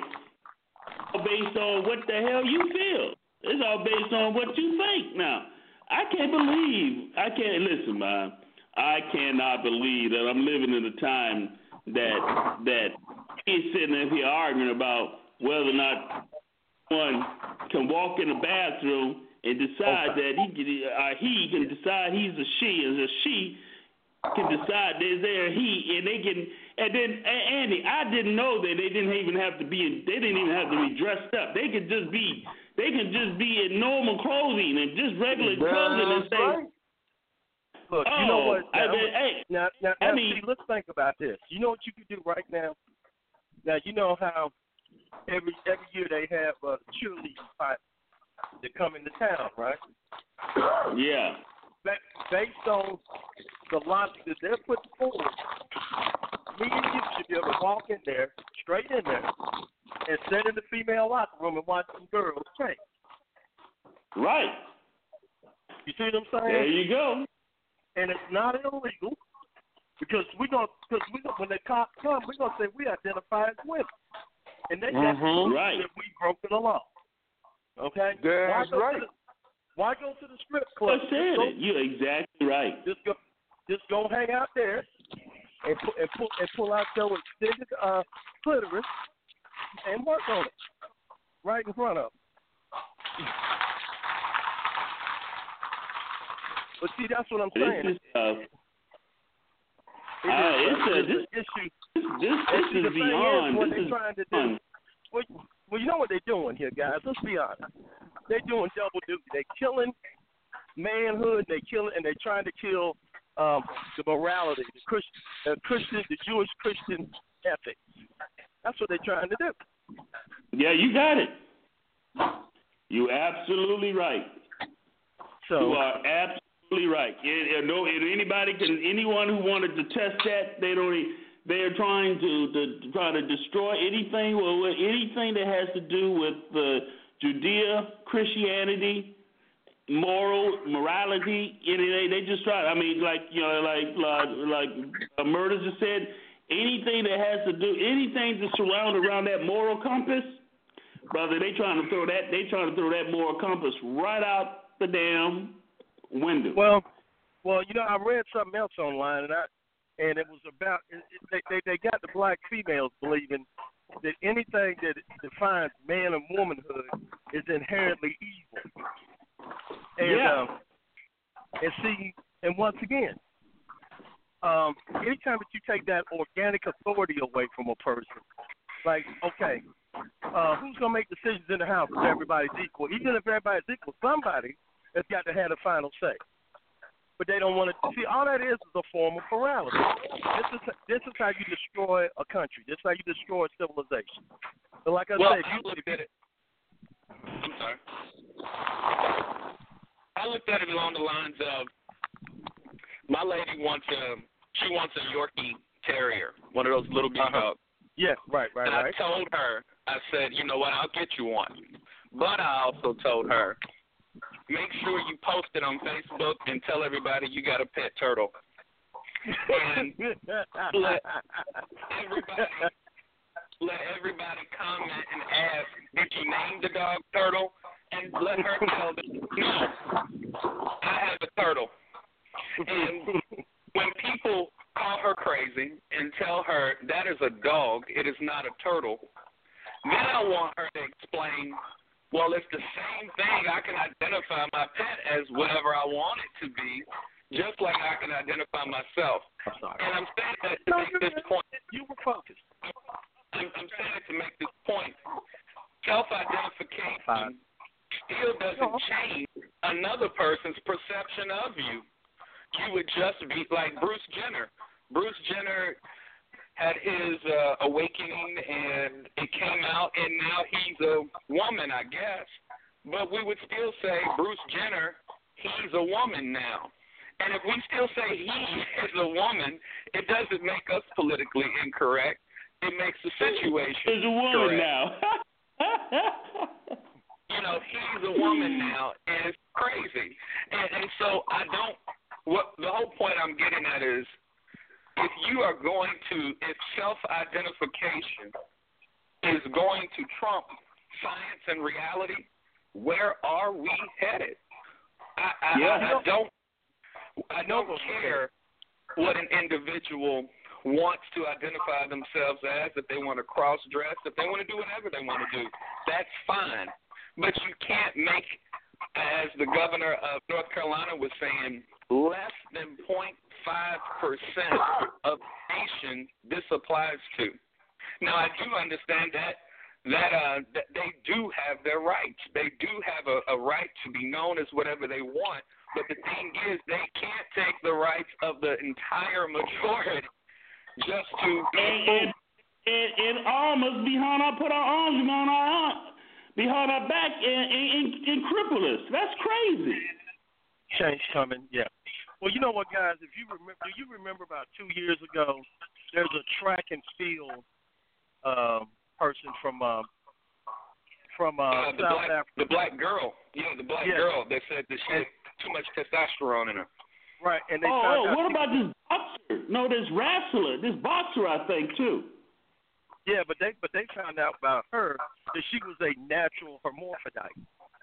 Based on what the hell you feel. It's all based on what you think. Now, I can't believe, I can't, listen, man, I cannot believe that I'm living in a time that that he's sitting up here arguing about whether or not one can walk in the bathroom and decide that he can, uh, he can decide he's a she, and a she can decide there's there a he, and they can. And then, Andy, I didn't know that they didn't even have to be. They didn't even have to be dressed up. They could just be. They could just be in normal clothing and just regular That's clothing and say. Right. Look, oh, you know what? Now, I mean, hey, now, now, I now mean, see, let's think about this. You know what you could do right now? Now, you know how every every year they have a cheerleading fight that come into town, right? Yeah. Based on the logic that they're putting forward, me and you should be able to walk in there, straight in there, and sit in the female locker room and watch some girls train. Right. You see what I'm saying? There you go. And it's not illegal because we're gonna, because we gonna, when the cops come, we're gonna say we identify as women, and they got mm-hmm. to right. that we broken the law. Okay. That's why right. The, why go to the strip club? I said go, it. You're exactly right. Just go, just go hang out there and pull and pull and pull out your extended uh, clitoris and work on it right in front of them. But see, that's what I'm saying. This is, uh, it uh, it's a, is this, an issue. this, this, this is beyond. Is, what this they're is trying to beyond. do. Well, Well, you know what they're doing here, guys? Let's be honest. They're doing double duty. They're killing manhood. They kill and they're trying to kill um, the morality, the Christian, the Christian, the Jewish Christian ethics. That's what they're trying to do. Yeah, you got it. You absolutely right. So you are absolutely right. And, no, and anybody can, anyone who wanted to test that, they don't. They are trying to, to, to try to destroy anything or anything that has to do with uh, Judea, Christianity, moral morality. They they just try. I mean, like you know, like like like uh, Murder just said, anything that has to do anything to surround around that moral compass, brother. They trying to throw that. They trying to throw that moral compass right out the damn window. Well, well, you know, I read something else online, and I. And it was about it, they, they they got the black females believing that anything that defines man and womanhood is inherently evil. And yeah. um, and see, and once again, um, anytime that you take that organic authority away from a person, like okay, uh, who's gonna make decisions in the house if everybody's equal? Even if everybody's equal, somebody has got to have the final say. But they don't want to see. All that is is a form of paralysis. This is this is how you destroy a country. This is how you destroy civilization. But like I well, said, I looked at it. I'm sorry. I looked at it along the lines of my lady wants a she wants a Yorkie Terrier, one of those little big uh-huh. dogs. Yeah, right, right, and right. I told her, I said, you know what, I'll get you one. But I also told her, make sure you post it on Facebook and tell everybody you got a pet turtle. And let everybody, let everybody comment and ask, did you name the dog Turtle? And let her tell them, no, I have a turtle. And when people call her crazy and tell her that is a dog, it is not a turtle, then I want her to explain, well, it's the same thing. I can identify my pet as whatever I want it to be, just like I can identify myself. I'm sorry. And I'm saying that to no, make this point. You were focused. I'm, I'm saying it to make this point. Self-identification still doesn't change another person's perception of you. You would just be like Bruce Jenner. Bruce Jenner had his uh, awakening, and it came out, and now he's a woman, I guess. But we would still say Bruce Jenner, he's a woman now. And if we still say he is a woman, it doesn't make us politically incorrect. It makes the situation He's a woman correct. now. You know, he's a woman now, and it's crazy. And, and so I don't, what the whole point I'm getting at is, if you are going to, if self-identification is going to trump science and reality, where are we headed? I, I, yeah. I, I don't, I don't care what an individual wants to identify themselves as, if they want to cross-dress, if they want to do whatever they want to do. That's fine. But you can't make, as the governor of North Carolina was saying, less than zero point five percent of the nation this applies to. Now, I do understand that that uh, that they do have their rights. They do have a, a right to be known as whatever they want. But the thing is, they can't take the rights of the entire majority just to be and, and, and, and arms behind our, put our arms behind our behind our back and, and, and cripple us. That's crazy. Change coming, yeah. Well, you know what, guys? If you remember, do you remember about two years ago? There's a track and field uh, person from uh, from uh, uh, the South black, Africa. The black girl, yeah, the black yeah. girl. They said that she had too much testosterone in her. Right, and they oh, found oh out what she, about this boxer? No, this wrestler, this boxer, I think too. Yeah, but they but they found out about her that she was a natural hermaphrodite.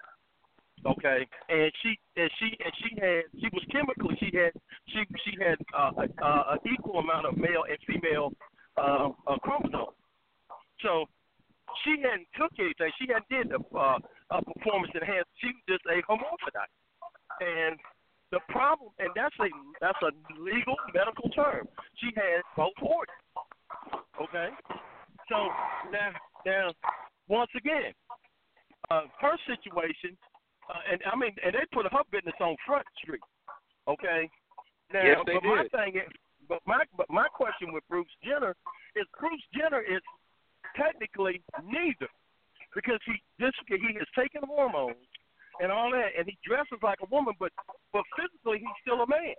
Okay, and she and she and she had she was chemically she had she she had uh, uh, an equal amount of male and female uh, uh, chromosomes. So she hadn't took anything. She hadn't did a, uh, a performance enhanced. She was just a hermaphrodite. And the problem, and that's a that's a legal medical term. She had both organs. Okay, so now now once again, uh, her situation, uh, and I mean, and they put her business on Front Street. Okay. Now, yes, they but did. my thing is, but my but my question with Bruce Jenner is Bruce Jenner is technically neither, because he this he has taken hormones and all that, and he dresses like a woman, but but physically he's still a man.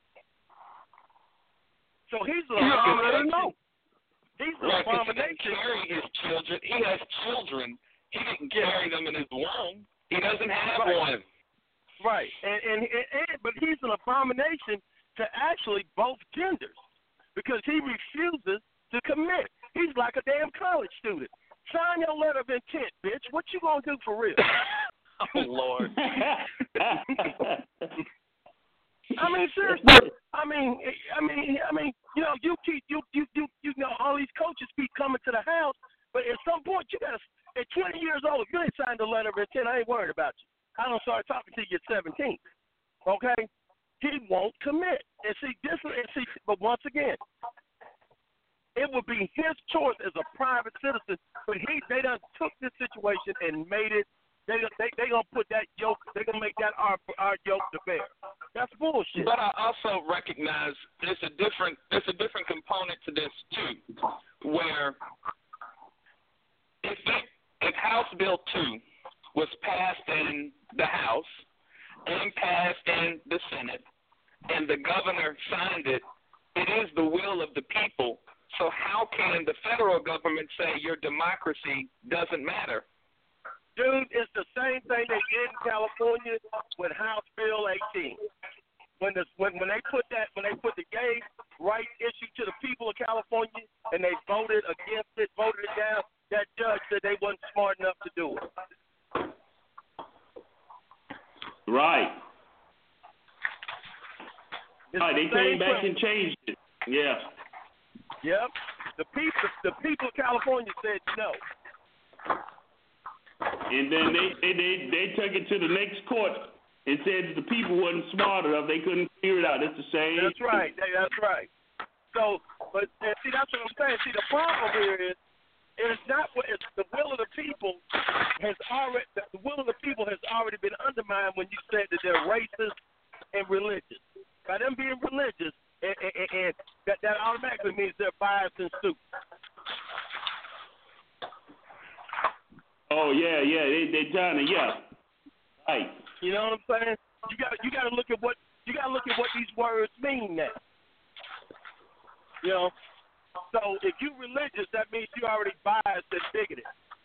So he's an You already abomination. know. He's an Right, 'cause he abomination. didn't carry his children. He has children. He didn't carry them in his womb. He doesn't have Right. one. Right, and, and and and but he's an abomination to actually both genders, because he refuses to commit. He's like a damn college student. Sign your letter of intent, bitch. What you gonna do for real? Oh Lord. I mean, seriously. I mean, I mean, I mean, you know, you keep you you you you know, all these coaches keep coming to the house, but at some point you gotta. At twenty years old, if you ain't signed a letter of intent, I ain't worried about you. I don't start talking to you at seventeen. Okay? He won't commit. And see, this and see, but once again, it would be his choice as a private citizen, but he they done took this situation and made it. They they they gonna put that yoke. They gonna make that our our yoke to bear. That's bullshit. But I also recognize there's a different there's a different component to this too, where if it, if House Bill two was passed in the House and passed in the Senate, and the governor signed it, it is the will of the people. So how can the federal government say your democracy doesn't matter? Dude, it's the same thing they did in California with House Bill eighteen. When the when, when they put that when they put the gay rights issue to the people of California and they voted against it, voted it down, that judge said they wasn't smart enough to do it. Right. It's Right. They the same came back thing. and changed it. Yeah. Yep. The people the people of California said no. And then they, they, they, they took it to the next court and said that the people wasn't smart enough. They couldn't figure it out. It's the same. That's right. That's right. So, but and see, that's what I'm saying. See, the problem here is, it's not what it's the will of the people has already. The will of the people has already been undermined when you said that they're racist and religious. By them being religious, and, and, and that that automatically means they're biased and stupid. Oh yeah, yeah. They they trying to yeah. Right. You know what I'm saying? You got you got to look at what you got to look at what these words mean now. You know. So if you're religious, that means you're already biased and bigoted.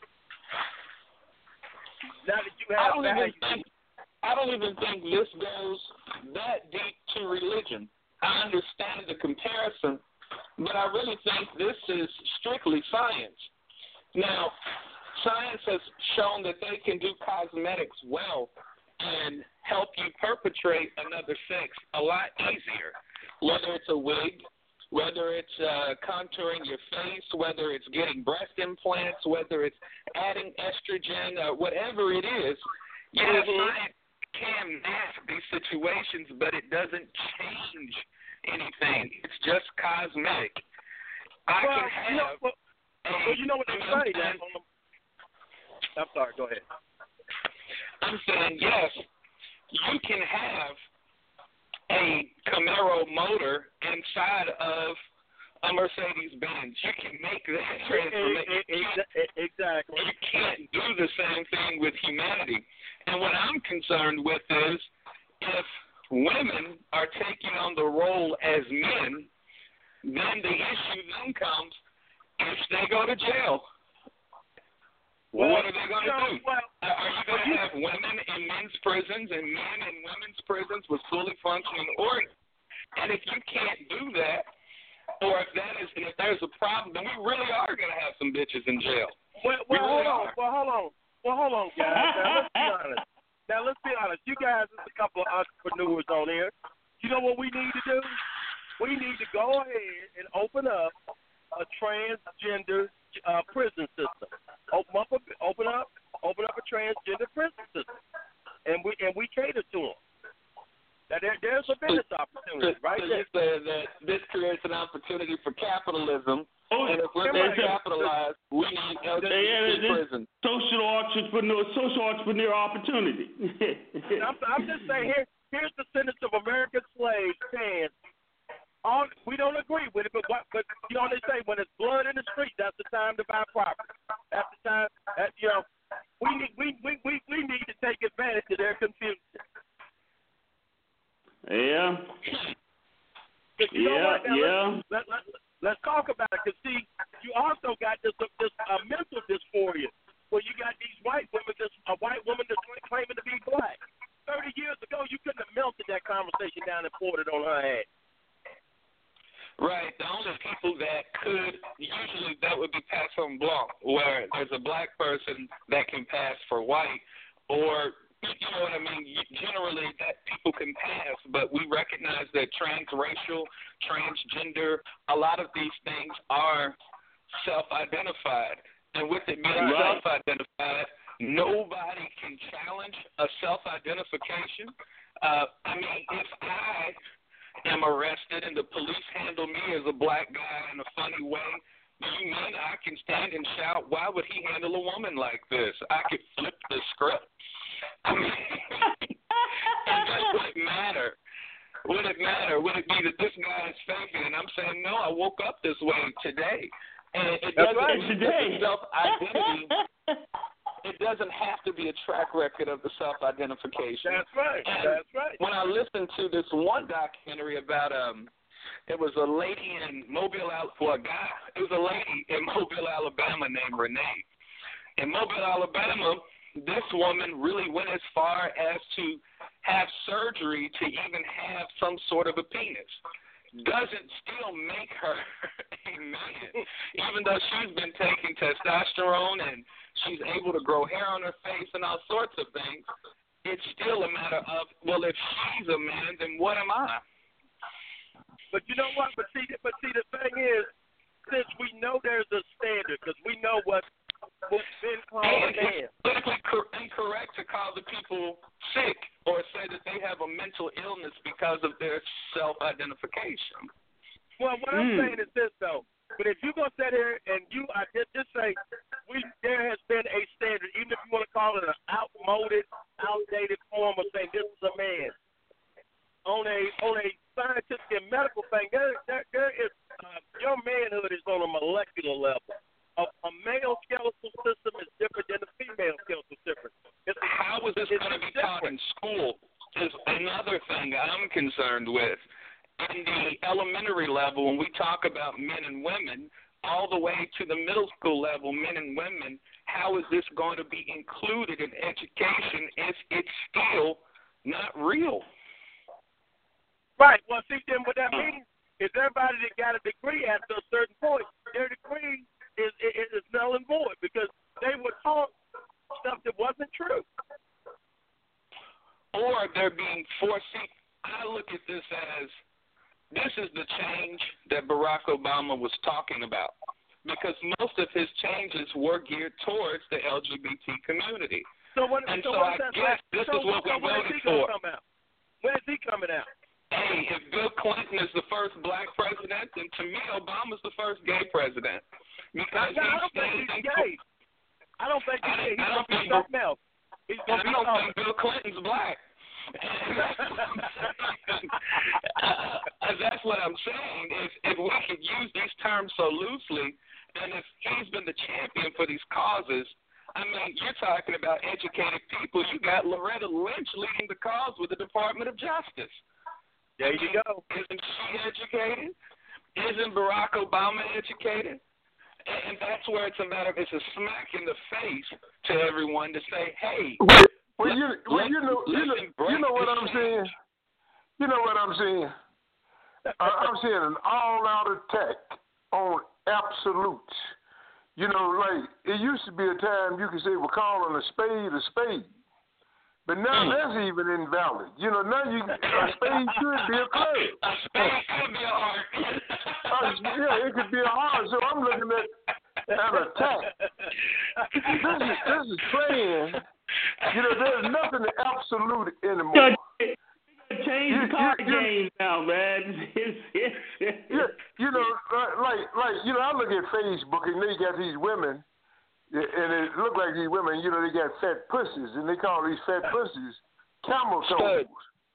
Now that you I have don't even values. think I don't even think this goes that deep to religion. I understand the comparison, but I really think this is strictly science. Now, science has shown that they can do cosmetics well and help you perpetrate another sex a lot easier, whether it's a wig, whether it's uh, contouring your face, whether it's getting breast implants, whether it's adding estrogen, uh, whatever it is. Yes, Mm-hmm. science can mask these situations, but it doesn't change anything. It's just cosmetic. I Well, can have you know, well, a, well, you know what they say now. I'm sorry. Go ahead. I'm saying, yes, you can have a Camaro motor inside of a Mercedes-Benz. You can make that transformation. Exactly. You can't do the same thing with humanity. And what I'm concerned with is if women are taking on the role as men, then the issue then comes if they go to jail. Well, what are they going to you know, do? well, are you going to have women in men's prisons and men in women's prisons with fully functioning organs? And if you can't do that, or if that is, if there's a problem, then we really are going to have some bitches in jail. Well, well we hold really on. are. Well, hold on. Well, hold on, guys. Now, let's be honest. Now, let's be honest. You guys, there's a couple of entrepreneurs on here. You know what we need to do? We need to go ahead and open up a transgender uh, prison system. Open up, a, open up, open up a transgender prison system, and we and we cater to them. Now, there, there's a business opportunity so, right so there. you said that this creates an opportunity for capitalism, And if we're going to capitalize, we need L G B T yeah, prison. Social entrepreneur, social entrepreneur opportunity. I'm, I'm just saying, here, here's the sentence of American slaves saying, all, we don't agree with it, but what, but you know what they say, when it's blood in the street, that's the time to buy property. That's the time, that, you know, we need, we, we, we, we need to take advantage of their confusion. Yeah. You yeah, know what? Now, yeah. Let, let, let, let's talk about it, because, see, you also got this, this uh, mental dysphoria, where you got these white women, this, a white woman that's claiming to be black. Thirty years ago, you couldn't have melted that conversation down and poured it on her head. Right. The only people that could, usually that would be passant blanc, where there's a black person that can pass for white, or, you know what I mean, generally that people can pass, but we recognize that transracial, transgender, a lot of these things are self-identified. And with it being right. self-identified, nobody can challenge a self-identification. Uh, I mean, if I am arrested and the police handle me as a black guy in a funny way, do you mean I can stand and shout, why would he handle a woman like this? I could flip the script. I mean, and that would it matter? Would it matter? Would it be that this guy is faking? And I'm saying, no, I woke up this way today. And it That's doesn't right, today. self-identity. It doesn't have to be a track record of the self-identification. That's right. And That's right. when I listened to this one documentary about um, it was a lady in Mobile, Alabama. Well, a guy. It was a lady in Mobile, Alabama named Renee. In Mobile, Alabama, this woman really went as far as to have surgery to even have some sort of a penis. Doesn't still make her a man, even though she's been taking testosterone and she's able to grow hair on her face and all sorts of things. It's still a matter of, well, if she's a man, then what am I? But you know what? But see, but see, the thing is, since we know there's a standard, because we know what what's been called a man. It's politically incorrect to call the people sick or say that they have a mental illness because of their self-identification. Well, what I'm mm. saying is this, though. But if you're going to sit here and you I just, just say, we there has been a standard, even if you want to call it an outmoded, outdated form of saying this is a man, on a on a scientific and medical thing, there, there, there is, uh, your manhood is on a molecular level. A, a male skeletal system is different than a female skeletal system. It's, How is this going to be taught in school is another thing I'm concerned with. In the elementary level, when we talk about men and women, all the way to the middle school level, men and women, how is this going to be included in education if it's still not real? Right. Well, see, then what that means is everybody that got a degree after a certain point, their degree is, is, is null and void because they were taught stuff that wasn't true. Or they're being forced. See, I look at this as this is the change that Barack Obama was talking about because most of his changes were geared towards the L G B T community. So when, and so so I guess this so, is what so we when voted is he for. Come out? When is he coming out? Hey, if Bill Clinton is the first black president, then to me Obama's the first gay president. Because no, I don't think he's gay. I don't think he's gay. He's going to be something else. He's going to be I don't awesome. think Bill Clinton's black. uh, that's what I'm saying. If, if we could use these terms so loosely, and if he's been the champion for these causes, I mean, you're talking about educated people. You got Loretta Lynch leading the cause with the Department of Justice. There you go. Isn't she educated? Isn't Barack Obama educated? And that's where it's a matter of, it's a smack in the face to everyone to say, hey. Well, well, you, well, let, you know, you know, you know what I'm saying? You know what I'm saying? I'm saying an all-out attack on absolutes. You know, like, it used to be a time you could say we're calling a spade a spade. But now mm. that's even invalid. You know, now you a spade could be a club. A spade could be a heart. uh, yeah, it could be a heart. So I'm looking at an attack. This is this is playing. You know, there's nothing absolute anymore. Change the card game now, man. It's, it's, yeah, you know, like, like, you know, I look at Facebook and they got these women, and it look like these women, you know, they got fat pussies, and they call these fat pussies camel toes.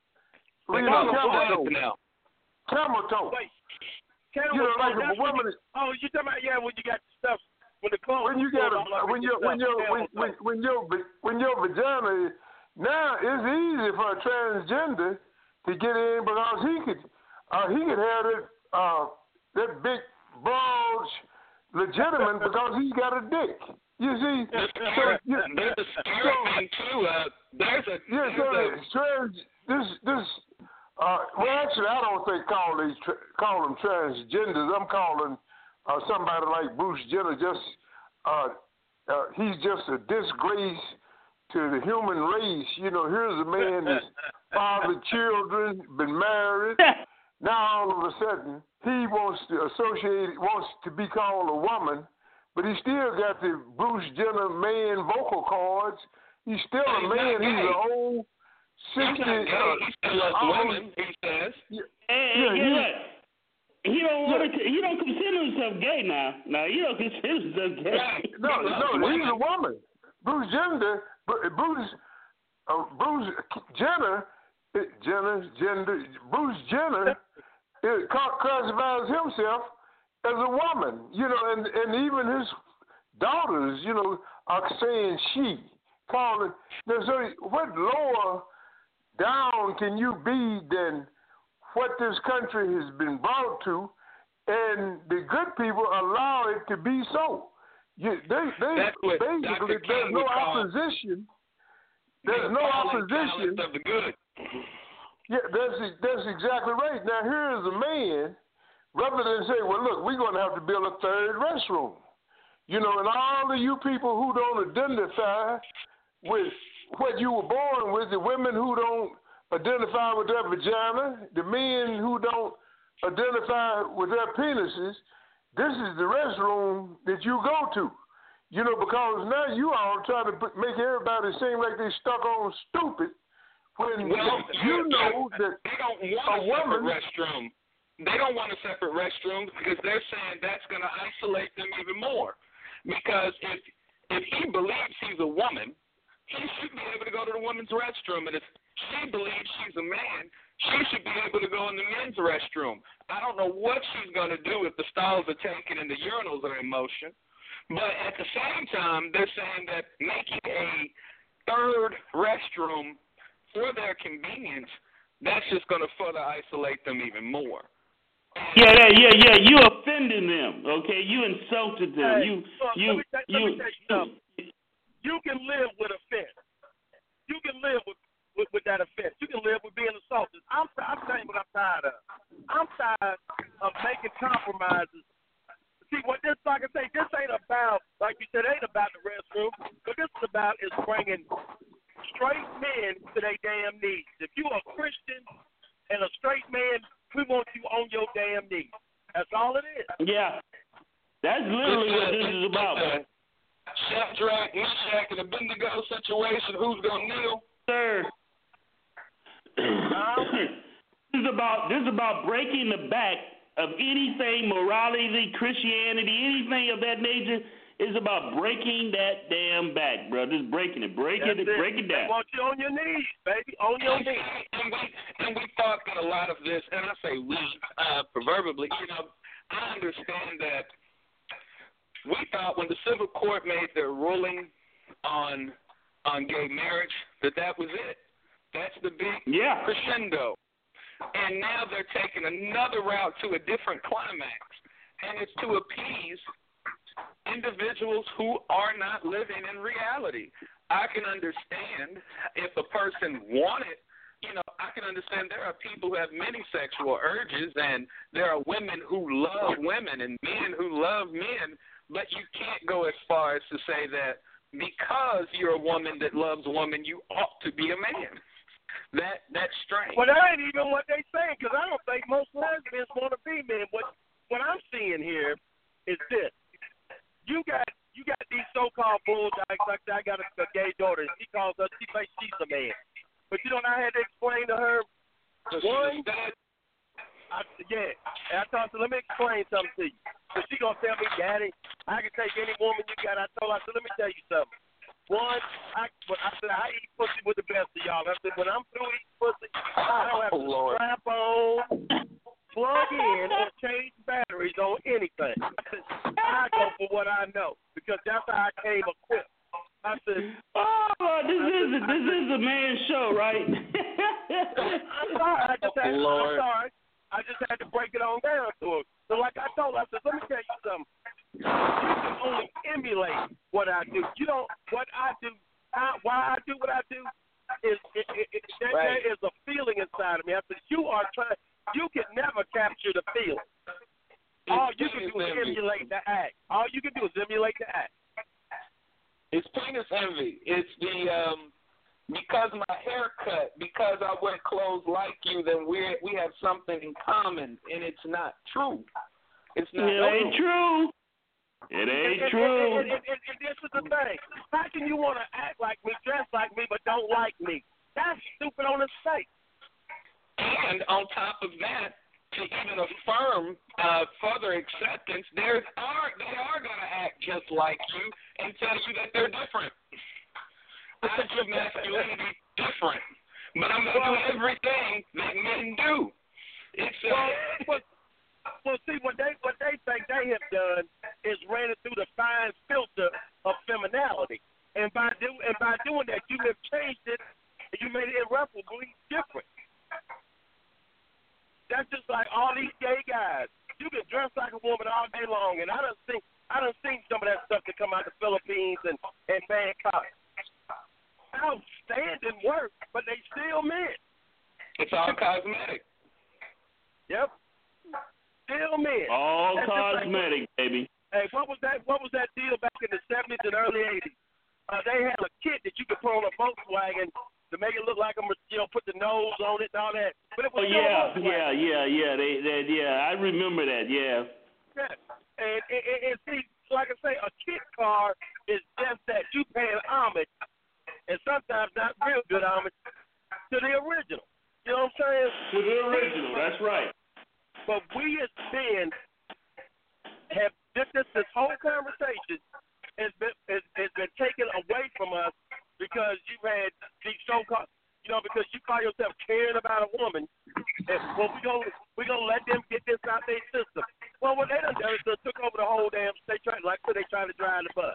Well, you know, camel toes. Now. Camel toes. Wait, camel you know, like toes. a woman. You, oh, you talking about yeah? When you got the stuff, when the clothes. When you got a, when your when your when, when when your when your vagina. Now it's easy for a transgender to get in because he could uh, he could have that uh, that big bulge legitimate because he's got a dick. You see, so, you, there's a scary so, thing too. Uh, there's a yeah. So there's a, trans this this uh, well actually I don't think call these tra- call them transgenders. I'm calling uh, somebody like Bruce Jenner just uh, uh, he's just a disgrace to the human race. You know, here's a man that's fathered children, been married. Now all of a sudden he wants to associate, wants to be called a woman, but he still got the Bruce Jenner man vocal cords. He's still a man. He's an old sixty. Uh, he still loves women. He says. Yeah, yeah, yeah. He, he don't want yeah. to. He don't consider himself gay now. No, he don't consider himself gay. No, no, he's a woman. Bruce Jenner. Bruce, uh, Bruce Jenner, Jenner, Jenner, Bruce Jenner, it classifies himself as a woman, you know, and, and even his daughters, you know, are saying she, calling. Now, so what lower down can you be than what this country has been brought to, and the good people allow it to be so. You, they, they basically, there's no opposition. There's no opposition. Of the good. Yeah, that's that's exactly right. Now here is a man, rather than say, well, look, we're going to have to build a third restroom. You know, and all of you people who don't identify with what you were born with, the women who don't identify with their vagina, the men who don't identify with their penises, this is the restroom that you go to, you know, because now you all trying to make everybody seem like they stuck on stupid when well, you know that they don't want a, a woman, separate restroom. They don't want a separate restroom because they're saying that's going to isolate them even more. Because if if he believes he's a woman, he should be able to go to the women's restroom, and if she believes she's a man, she should be able to go in the men's restroom. I don't know what she's going to do if the stalls are taken and the urinals are in motion. But at the same time, they're saying that making a third restroom for their convenience, that's just going to further isolate them even more. Yeah, yeah, yeah, yeah. You offended them, okay? You insulted them. Hey, you, look, you, let me tell, you. let me tell you something. You can live with offense. You can live with With, with that offense. You can live with being assaulted. I'm, I'm telling you what I'm tired of. I'm tired of making compromises. See, what this, like I say, this ain't about, like you said, it ain't about the restroom. What this is about is bringing straight men to their damn knees. If you are a Christian and a straight man, we want you on your damn knees. That's all it is. Yeah. That's literally what this is about, man. Shadrach, Meshach, and Abednego situation, who's going to kneel? Sir. This is about this is about breaking the back of anything morality, Christianity, anything of that nature. Is about breaking that damn back, bro. Just breaking it, break it, it, break it down. They want you on your knees, baby, on your knees. And we and we thought that a lot of this, and I say we, uh, proverbially, you know, I understand that we thought when the civil court made their ruling on on gay marriage that that was it. That's the big yeah. crescendo. And now they're taking another route to a different climax. And it's to appease individuals who are not living in reality. I can understand if a person wanted, you know, I can understand there are people who have many sexual urges and there are women who love women and men who love men, but you can't go as far as to say that because you're a woman that loves a woman, you ought to be a man. That that's strange. Well, that ain't even what they saying, because I don't think most lesbians want to be men. What what I'm seeing here is this: you got you got these so-called bulldogs. Like I got a, a gay daughter. She calls us. She thinks she's a man, but you know, I had to explain to her. So one, I, yeah, and I told her, let me explain something to you. So she gonna tell me, Daddy, I can take any woman you got. I told her, I said, let me tell you something. One, I, when I said I eat pussy with the best of y'all. I said when I'm through eating pussy, I don't have to oh, strap on, plug in, or change batteries on anything. I said I go for what I know because that's how I came equipped. I said, oh, this I is said, a, this said, is a man's show, right? I'm sorry. I just had, Lord. I'm sorry. I just had to break it on down to her. So like I told her, I said, let me tell you something. You can only emulate what I do. You don't. What I do, I, why I do what I do, is it, it, it, there, right. there is a feeling inside of me. I said, you are trying. You can never capture the feeling. All you can do is emulate the act. All you can do is emulate the act. It's penis envy. It's the um, because my haircut, because I wear clothes like you, then we we have something in common, and it's not true. It's not. It ain't true. It ain't and, true. And, and, and, and, and this is the thing. How can you want to act like me, dress like me, but don't like me? That's stupid on its face. And on top of that, to even affirm uh, further acceptance, there are they are going to act just like you and tell you that they're different. I do masculinity different, but I'm going to do everything that men do. It's uh, well, well, well, see what they what they think they have done is ran it through the fine filter of femininity, and by do and by doing that, you have changed it and you made it irreparably different. That's just like all these gay guys. You can dress like a woman all day long, and I done seen I done seen some of that stuff that come out of the Philippines and and Bangkok. Outstanding work, but they still men. It's all cosmetic. Yep, still men. All That's cosmetic, like, baby. Hey, what was that? What was that deal back in the seventies and early eighties? Uh, they had a kit that you could put on a Volkswagen to make it look like a, you know, put the nose on it and all that. But it was Oh yeah, yeah, yeah, yeah. They, they, yeah. I remember that. Yeah. Yeah, and, and, and, and see, like I say, a kit car is just that you paying homage, and sometimes not real good homage, to the original. You know what I'm saying? To the original. That's right. But we as men have this this, this whole conversation has been has, has been taken away from us because you've had these so-called, you know, because you call yourself caring about a woman, and well, we gonna we gonna let them get this out their system. Well, what they done done is they took over the whole damn. They try like so they trying to drive the bus.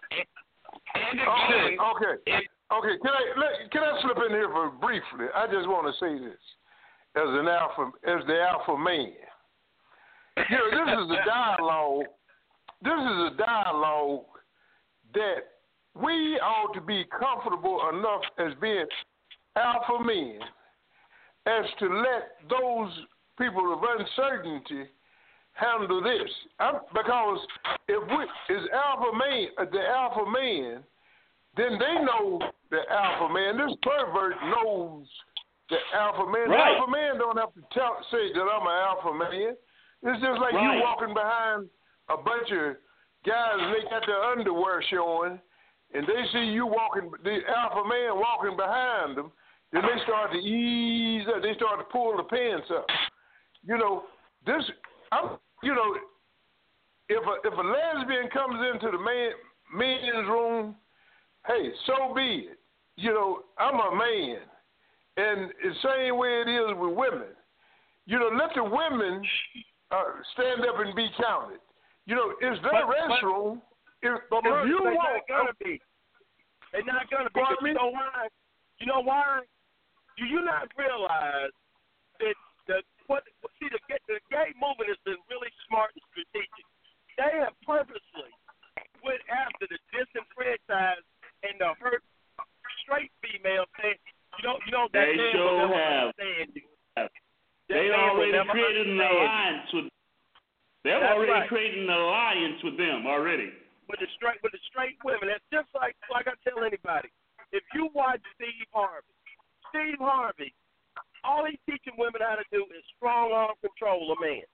Okay, okay, okay. Can I let, can I slip in here for briefly? I just want to say this as an alpha, as the alpha man. You know, this is a dialogue. This is a dialogue that we ought to be comfortable enough as being alpha men as to let those people of uncertainty handle this. I'm, because if we is alpha man, the alpha man, then they know the alpha man. This pervert knows the alpha man. Right. The alpha man don't have to tell, say that I'm an alpha man. It's just like right. you walking behind a bunch of guys, and they got their underwear showing, and they see you walking, the alpha man walking behind them, then they start to ease up, they start to pull the pants up. You know, this, I'm, you know, if a, if a lesbian comes into the man, men's room, hey, so be it. You know, I'm a man, and the same way it is with women. You know, let the women uh, stand up and be counted. You know, it's their but, restroom. If, but if Murphy, you they're want, not gonna be. They're not gonna be. But you know why? You know why? Do you not realize that the what? See, the, the gay movement has been really smart and strategic. They have purposely went after the disenfranchised and the hurt straight female, saying, you know, you know that they man sure will never have. understand you. They already created an alliance with. They've That's already right. created an alliance with them already. With the straight, with the straight women, that's just like like I tell anybody. If you watch Steve Harvey, Steve Harvey, all he's teaching women how to do is strong arm control a man.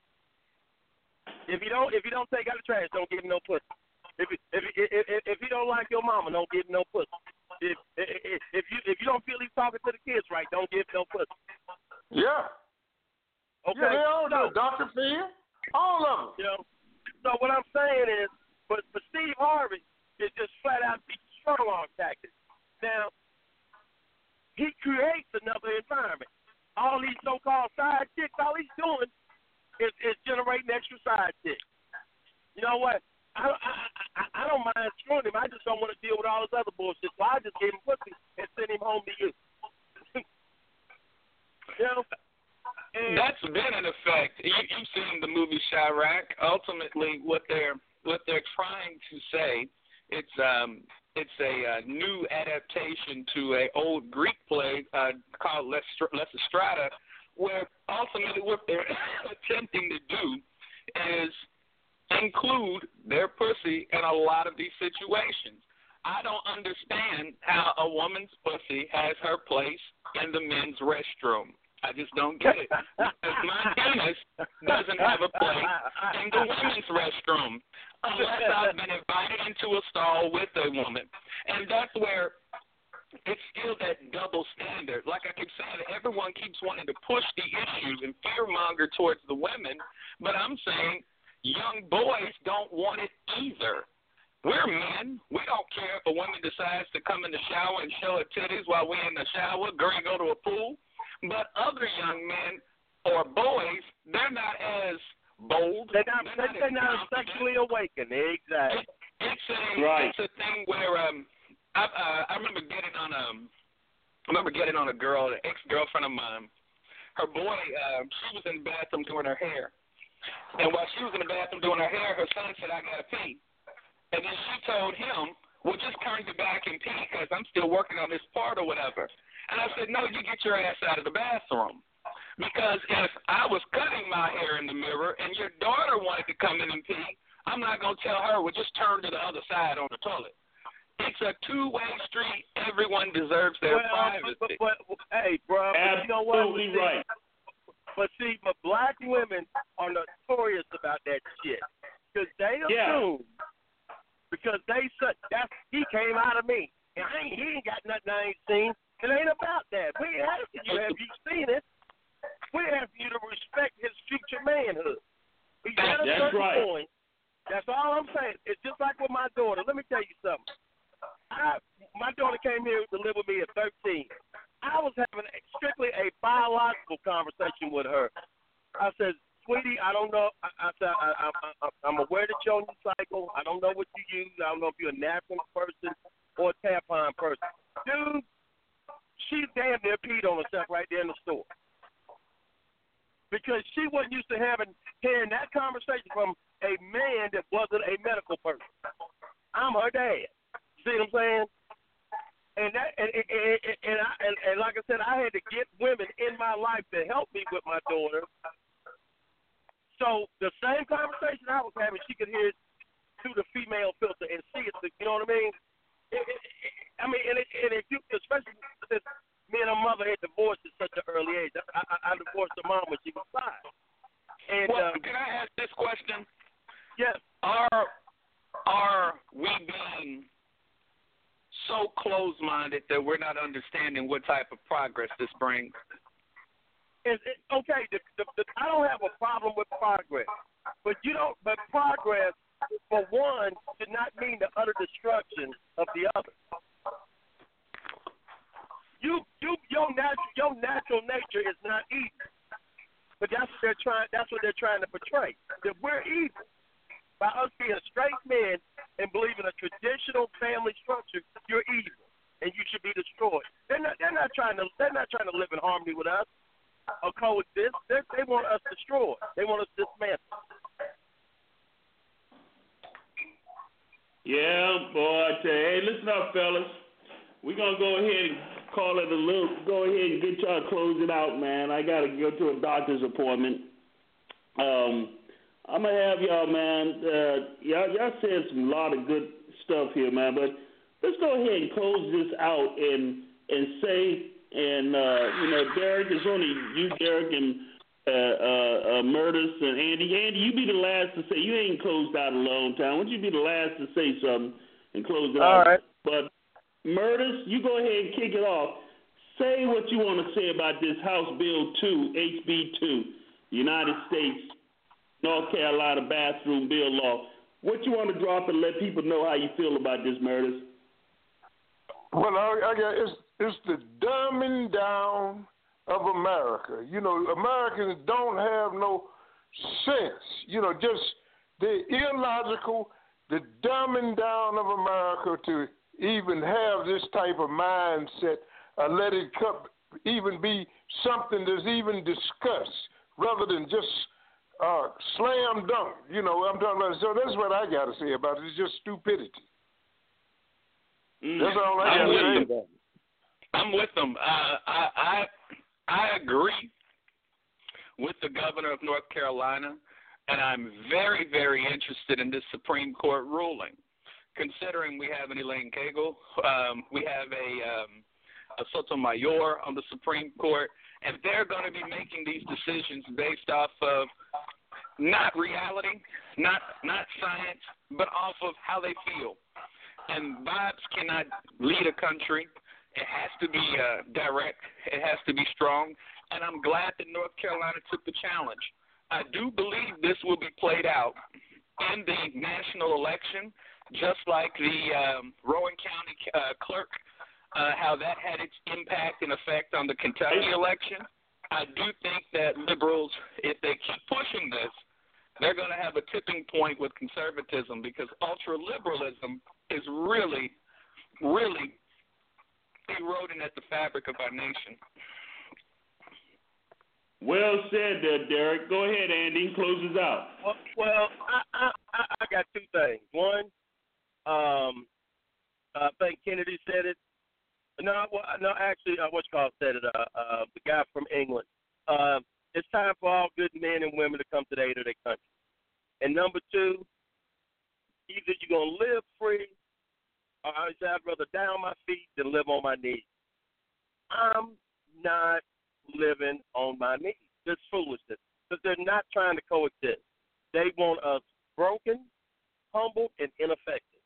If you don't, if you don't take out the trash, don't give him no pussy. If if if if, if you don't like your mama, don't give him no pussy. If if if you if you don't feel he's talking to the kids right, don't give him no pussy. yeah. Okay. Yeah, they all so, do. Doctor Phil. All of them. You know. So what I'm saying is, but for Steve Harvey, it's just flat out the strong arm tactics. Now, he creates another environment. All these so-called side chicks, all he's doing is, is generating extra side chicks. You know what? I, I, I, I don't mind screwing him. I just don't want to deal with all this other bullshit. So I just gave him pussy and sent him home to you. You know? And that's been in effect. You, you've seen the movie Chirac. Ultimately, what they're what they're trying to say, it's um it's a uh, new adaptation to a old Greek play uh, called Lysistrata, where ultimately what they're attempting to do is include their pussy in a lot of these situations. I don't understand how a woman's pussy has her place in the men's restroom. I just don't get it. Because my penis doesn't have a place in the women's restroom unless I've been invited into a stall with a woman. And that's where it's still that double standard. Like I keep saying, everyone keeps wanting to push the issues and fearmonger towards the women, but I'm saying young boys don't want it either. We're men. We don't care if a woman decides to come in the shower and show her titties while we're in the shower, girl, go to a pool. But other young men or boys, they're not as bold. They're not, they're not, they're not sexually awakened. Exactly. It, it's a right. it's a thing where um I uh, I remember getting on a I remember getting on a girl, an ex girlfriend of mine. Her boy, um, she was in the bathroom doing her hair, and while she was in the bathroom doing her hair, her son said, "I gotta pee," and then she told him, "Well, just turn your back and pee because I'm still working on this part or whatever." And I said, no, you get your ass out of the bathroom. Because if I was cutting my hair in the mirror and your daughter wanted to come in and pee, I'm not going to tell her, well, just turn to the other side on the toilet. It's a two-way street. Everyone deserves their well, privacy. But, but, but, hey, bro, absolutely you know what? Absolutely right. But see, but black women are notorious about that shit. Because they assume, yeah. because they said, that's, he came out of me. And I ain't, he ain't got nothing I ain't seen. It ain't about that. We ain't asking you, have you seen it? We're asking you to respect his future manhood. He's at a That's certain right. point. That's all I'm saying. It's just like with my daughter. Let me tell you something. I, my daughter came here to live with me at thirteen. I was having strictly a biological conversation with her. I said, sweetie, I don't know. I, I said, I, I, I, I'm aware that you're on your cycle. I don't know what you use. I don't know if you're a napkin person or a tampon person. Dude, she damn near peed on herself right there in the store. Because she wasn't used to having hearing that conversation from a man that wasn't a medical person. I'm her dad. See what I'm saying? And that and and, and, and, I, and and like I said, I had to get women in my life to help me with my daughter. So the same conversation I was having, she could hear it through the female filter and see it. You know what I mean? It, it, it, I mean, and, it, and if you, especially since me and her mother had divorced at such an early age. I, I, I divorced her mom when she was five. And well, um, can I ask this question? Yes. Are are we being so closed-minded that we're not understanding what type of progress this brings? It, it, okay, the, the, the, I don't have a problem with progress, but you don't. But progress, for one, should not mean the utter destruction of the other. You, you, your natural, your natural nature is not evil, but that's what they're trying. That's what they're trying to portray. That we're evil by us being straight men and believing a traditional family structure. You're evil, and you should be destroyed. They're not. They're not trying to. They're not trying to live in harmony with us or coexist. They're, they want us destroyed. They want us dismantled. Yeah, boy. I tell you, hey, listen up, fellas. We're gonna go ahead and call it a little. Go ahead and get y'all close it out, man. I gotta go to a doctor's appointment. Um, I'm gonna have y'all, man. Uh, y'all, y'all said some lot of good stuff here, man. But let's go ahead and close this out and and say, and uh, you know, Derek, it's only you, Derek, and uh, uh, uh, Murders and Andy. Andy, you be the last to say. You ain't closed out a long time. Why don't you be the last to say something and close it All out? right. But Murders, you go ahead and kick it off. Say what you want to say about this House Bill two, H B two, United States North Carolina bathroom bill law. What you want to drop and let people know how you feel about this, Murders? Well, I, I got it's it's the dumbing down of America. You know, Americans don't have no sense. You know, just the illogical, the dumbing down of America to even have this type of mindset, uh, let it come, even be something that's even discussed rather than just uh, slam dunk. You know, I'm talking about. So that's what I got to say about it. It's just stupidity. Mm. That's all I got to say. I'm with them. Uh, I, I I agree with the governor of North Carolina, and I'm very, very interested in this Supreme Court ruling. Considering we have an Elaine Cagle, um, we have a, um, a Sotomayor on the Supreme Court, and they're going to be making these decisions based off of not reality, not not science, but off of how they feel. And vibes cannot lead a country. It has to be uh, direct. It has to be strong. And I'm glad that North Carolina took the challenge. I do believe this will be played out in the national election, just like the um, Rowan County uh, clerk, uh, how that had its impact and effect on the Kentucky election. I do think that liberals, if they keep pushing this, they're going to have a tipping point with conservatism, because ultra-liberalism is really, really eroding at the fabric of our nation. Well said there, Derek. Go ahead, Andy. Close us out. Well, well I, I, I got two things. One, um, I think Kennedy said it. No, well, no, actually, uh, what's called said it. Uh, uh, the guy from England. Uh, it's time for all good men and women to come to the aid of their country. And number two, either you're gonna live free, or I say I'd rather die on my feet than live on my knees. I'm not living on my knees. This foolishness, because they're not trying to coexist. They want us broken, humbled, and ineffective.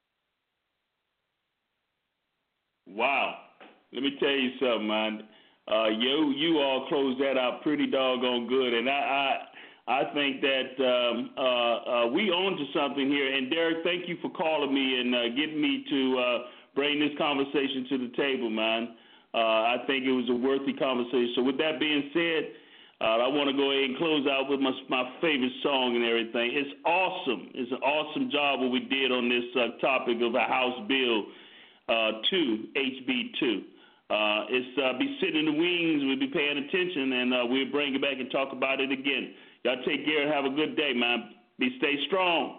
Wow. Let me tell you something, man. Uh, you you all closed that out pretty doggone good, and I I, I think that um, uh, uh, we own to something here. And Derek, thank you for calling me and uh, getting me to uh, bring this conversation to the table, man. Uh, I think it was a worthy conversation. So with that being said, uh, I want to go ahead and close out with my my favorite song and everything. It's awesome. It's an awesome job what we did on this uh, topic of a House Bill uh, two, H B two. Uh, it's uh, be sitting in the wings. We'll be paying attention, and uh, we'll bring it back and talk about it again. Y'all take care and have a good day, man. Be stay strong.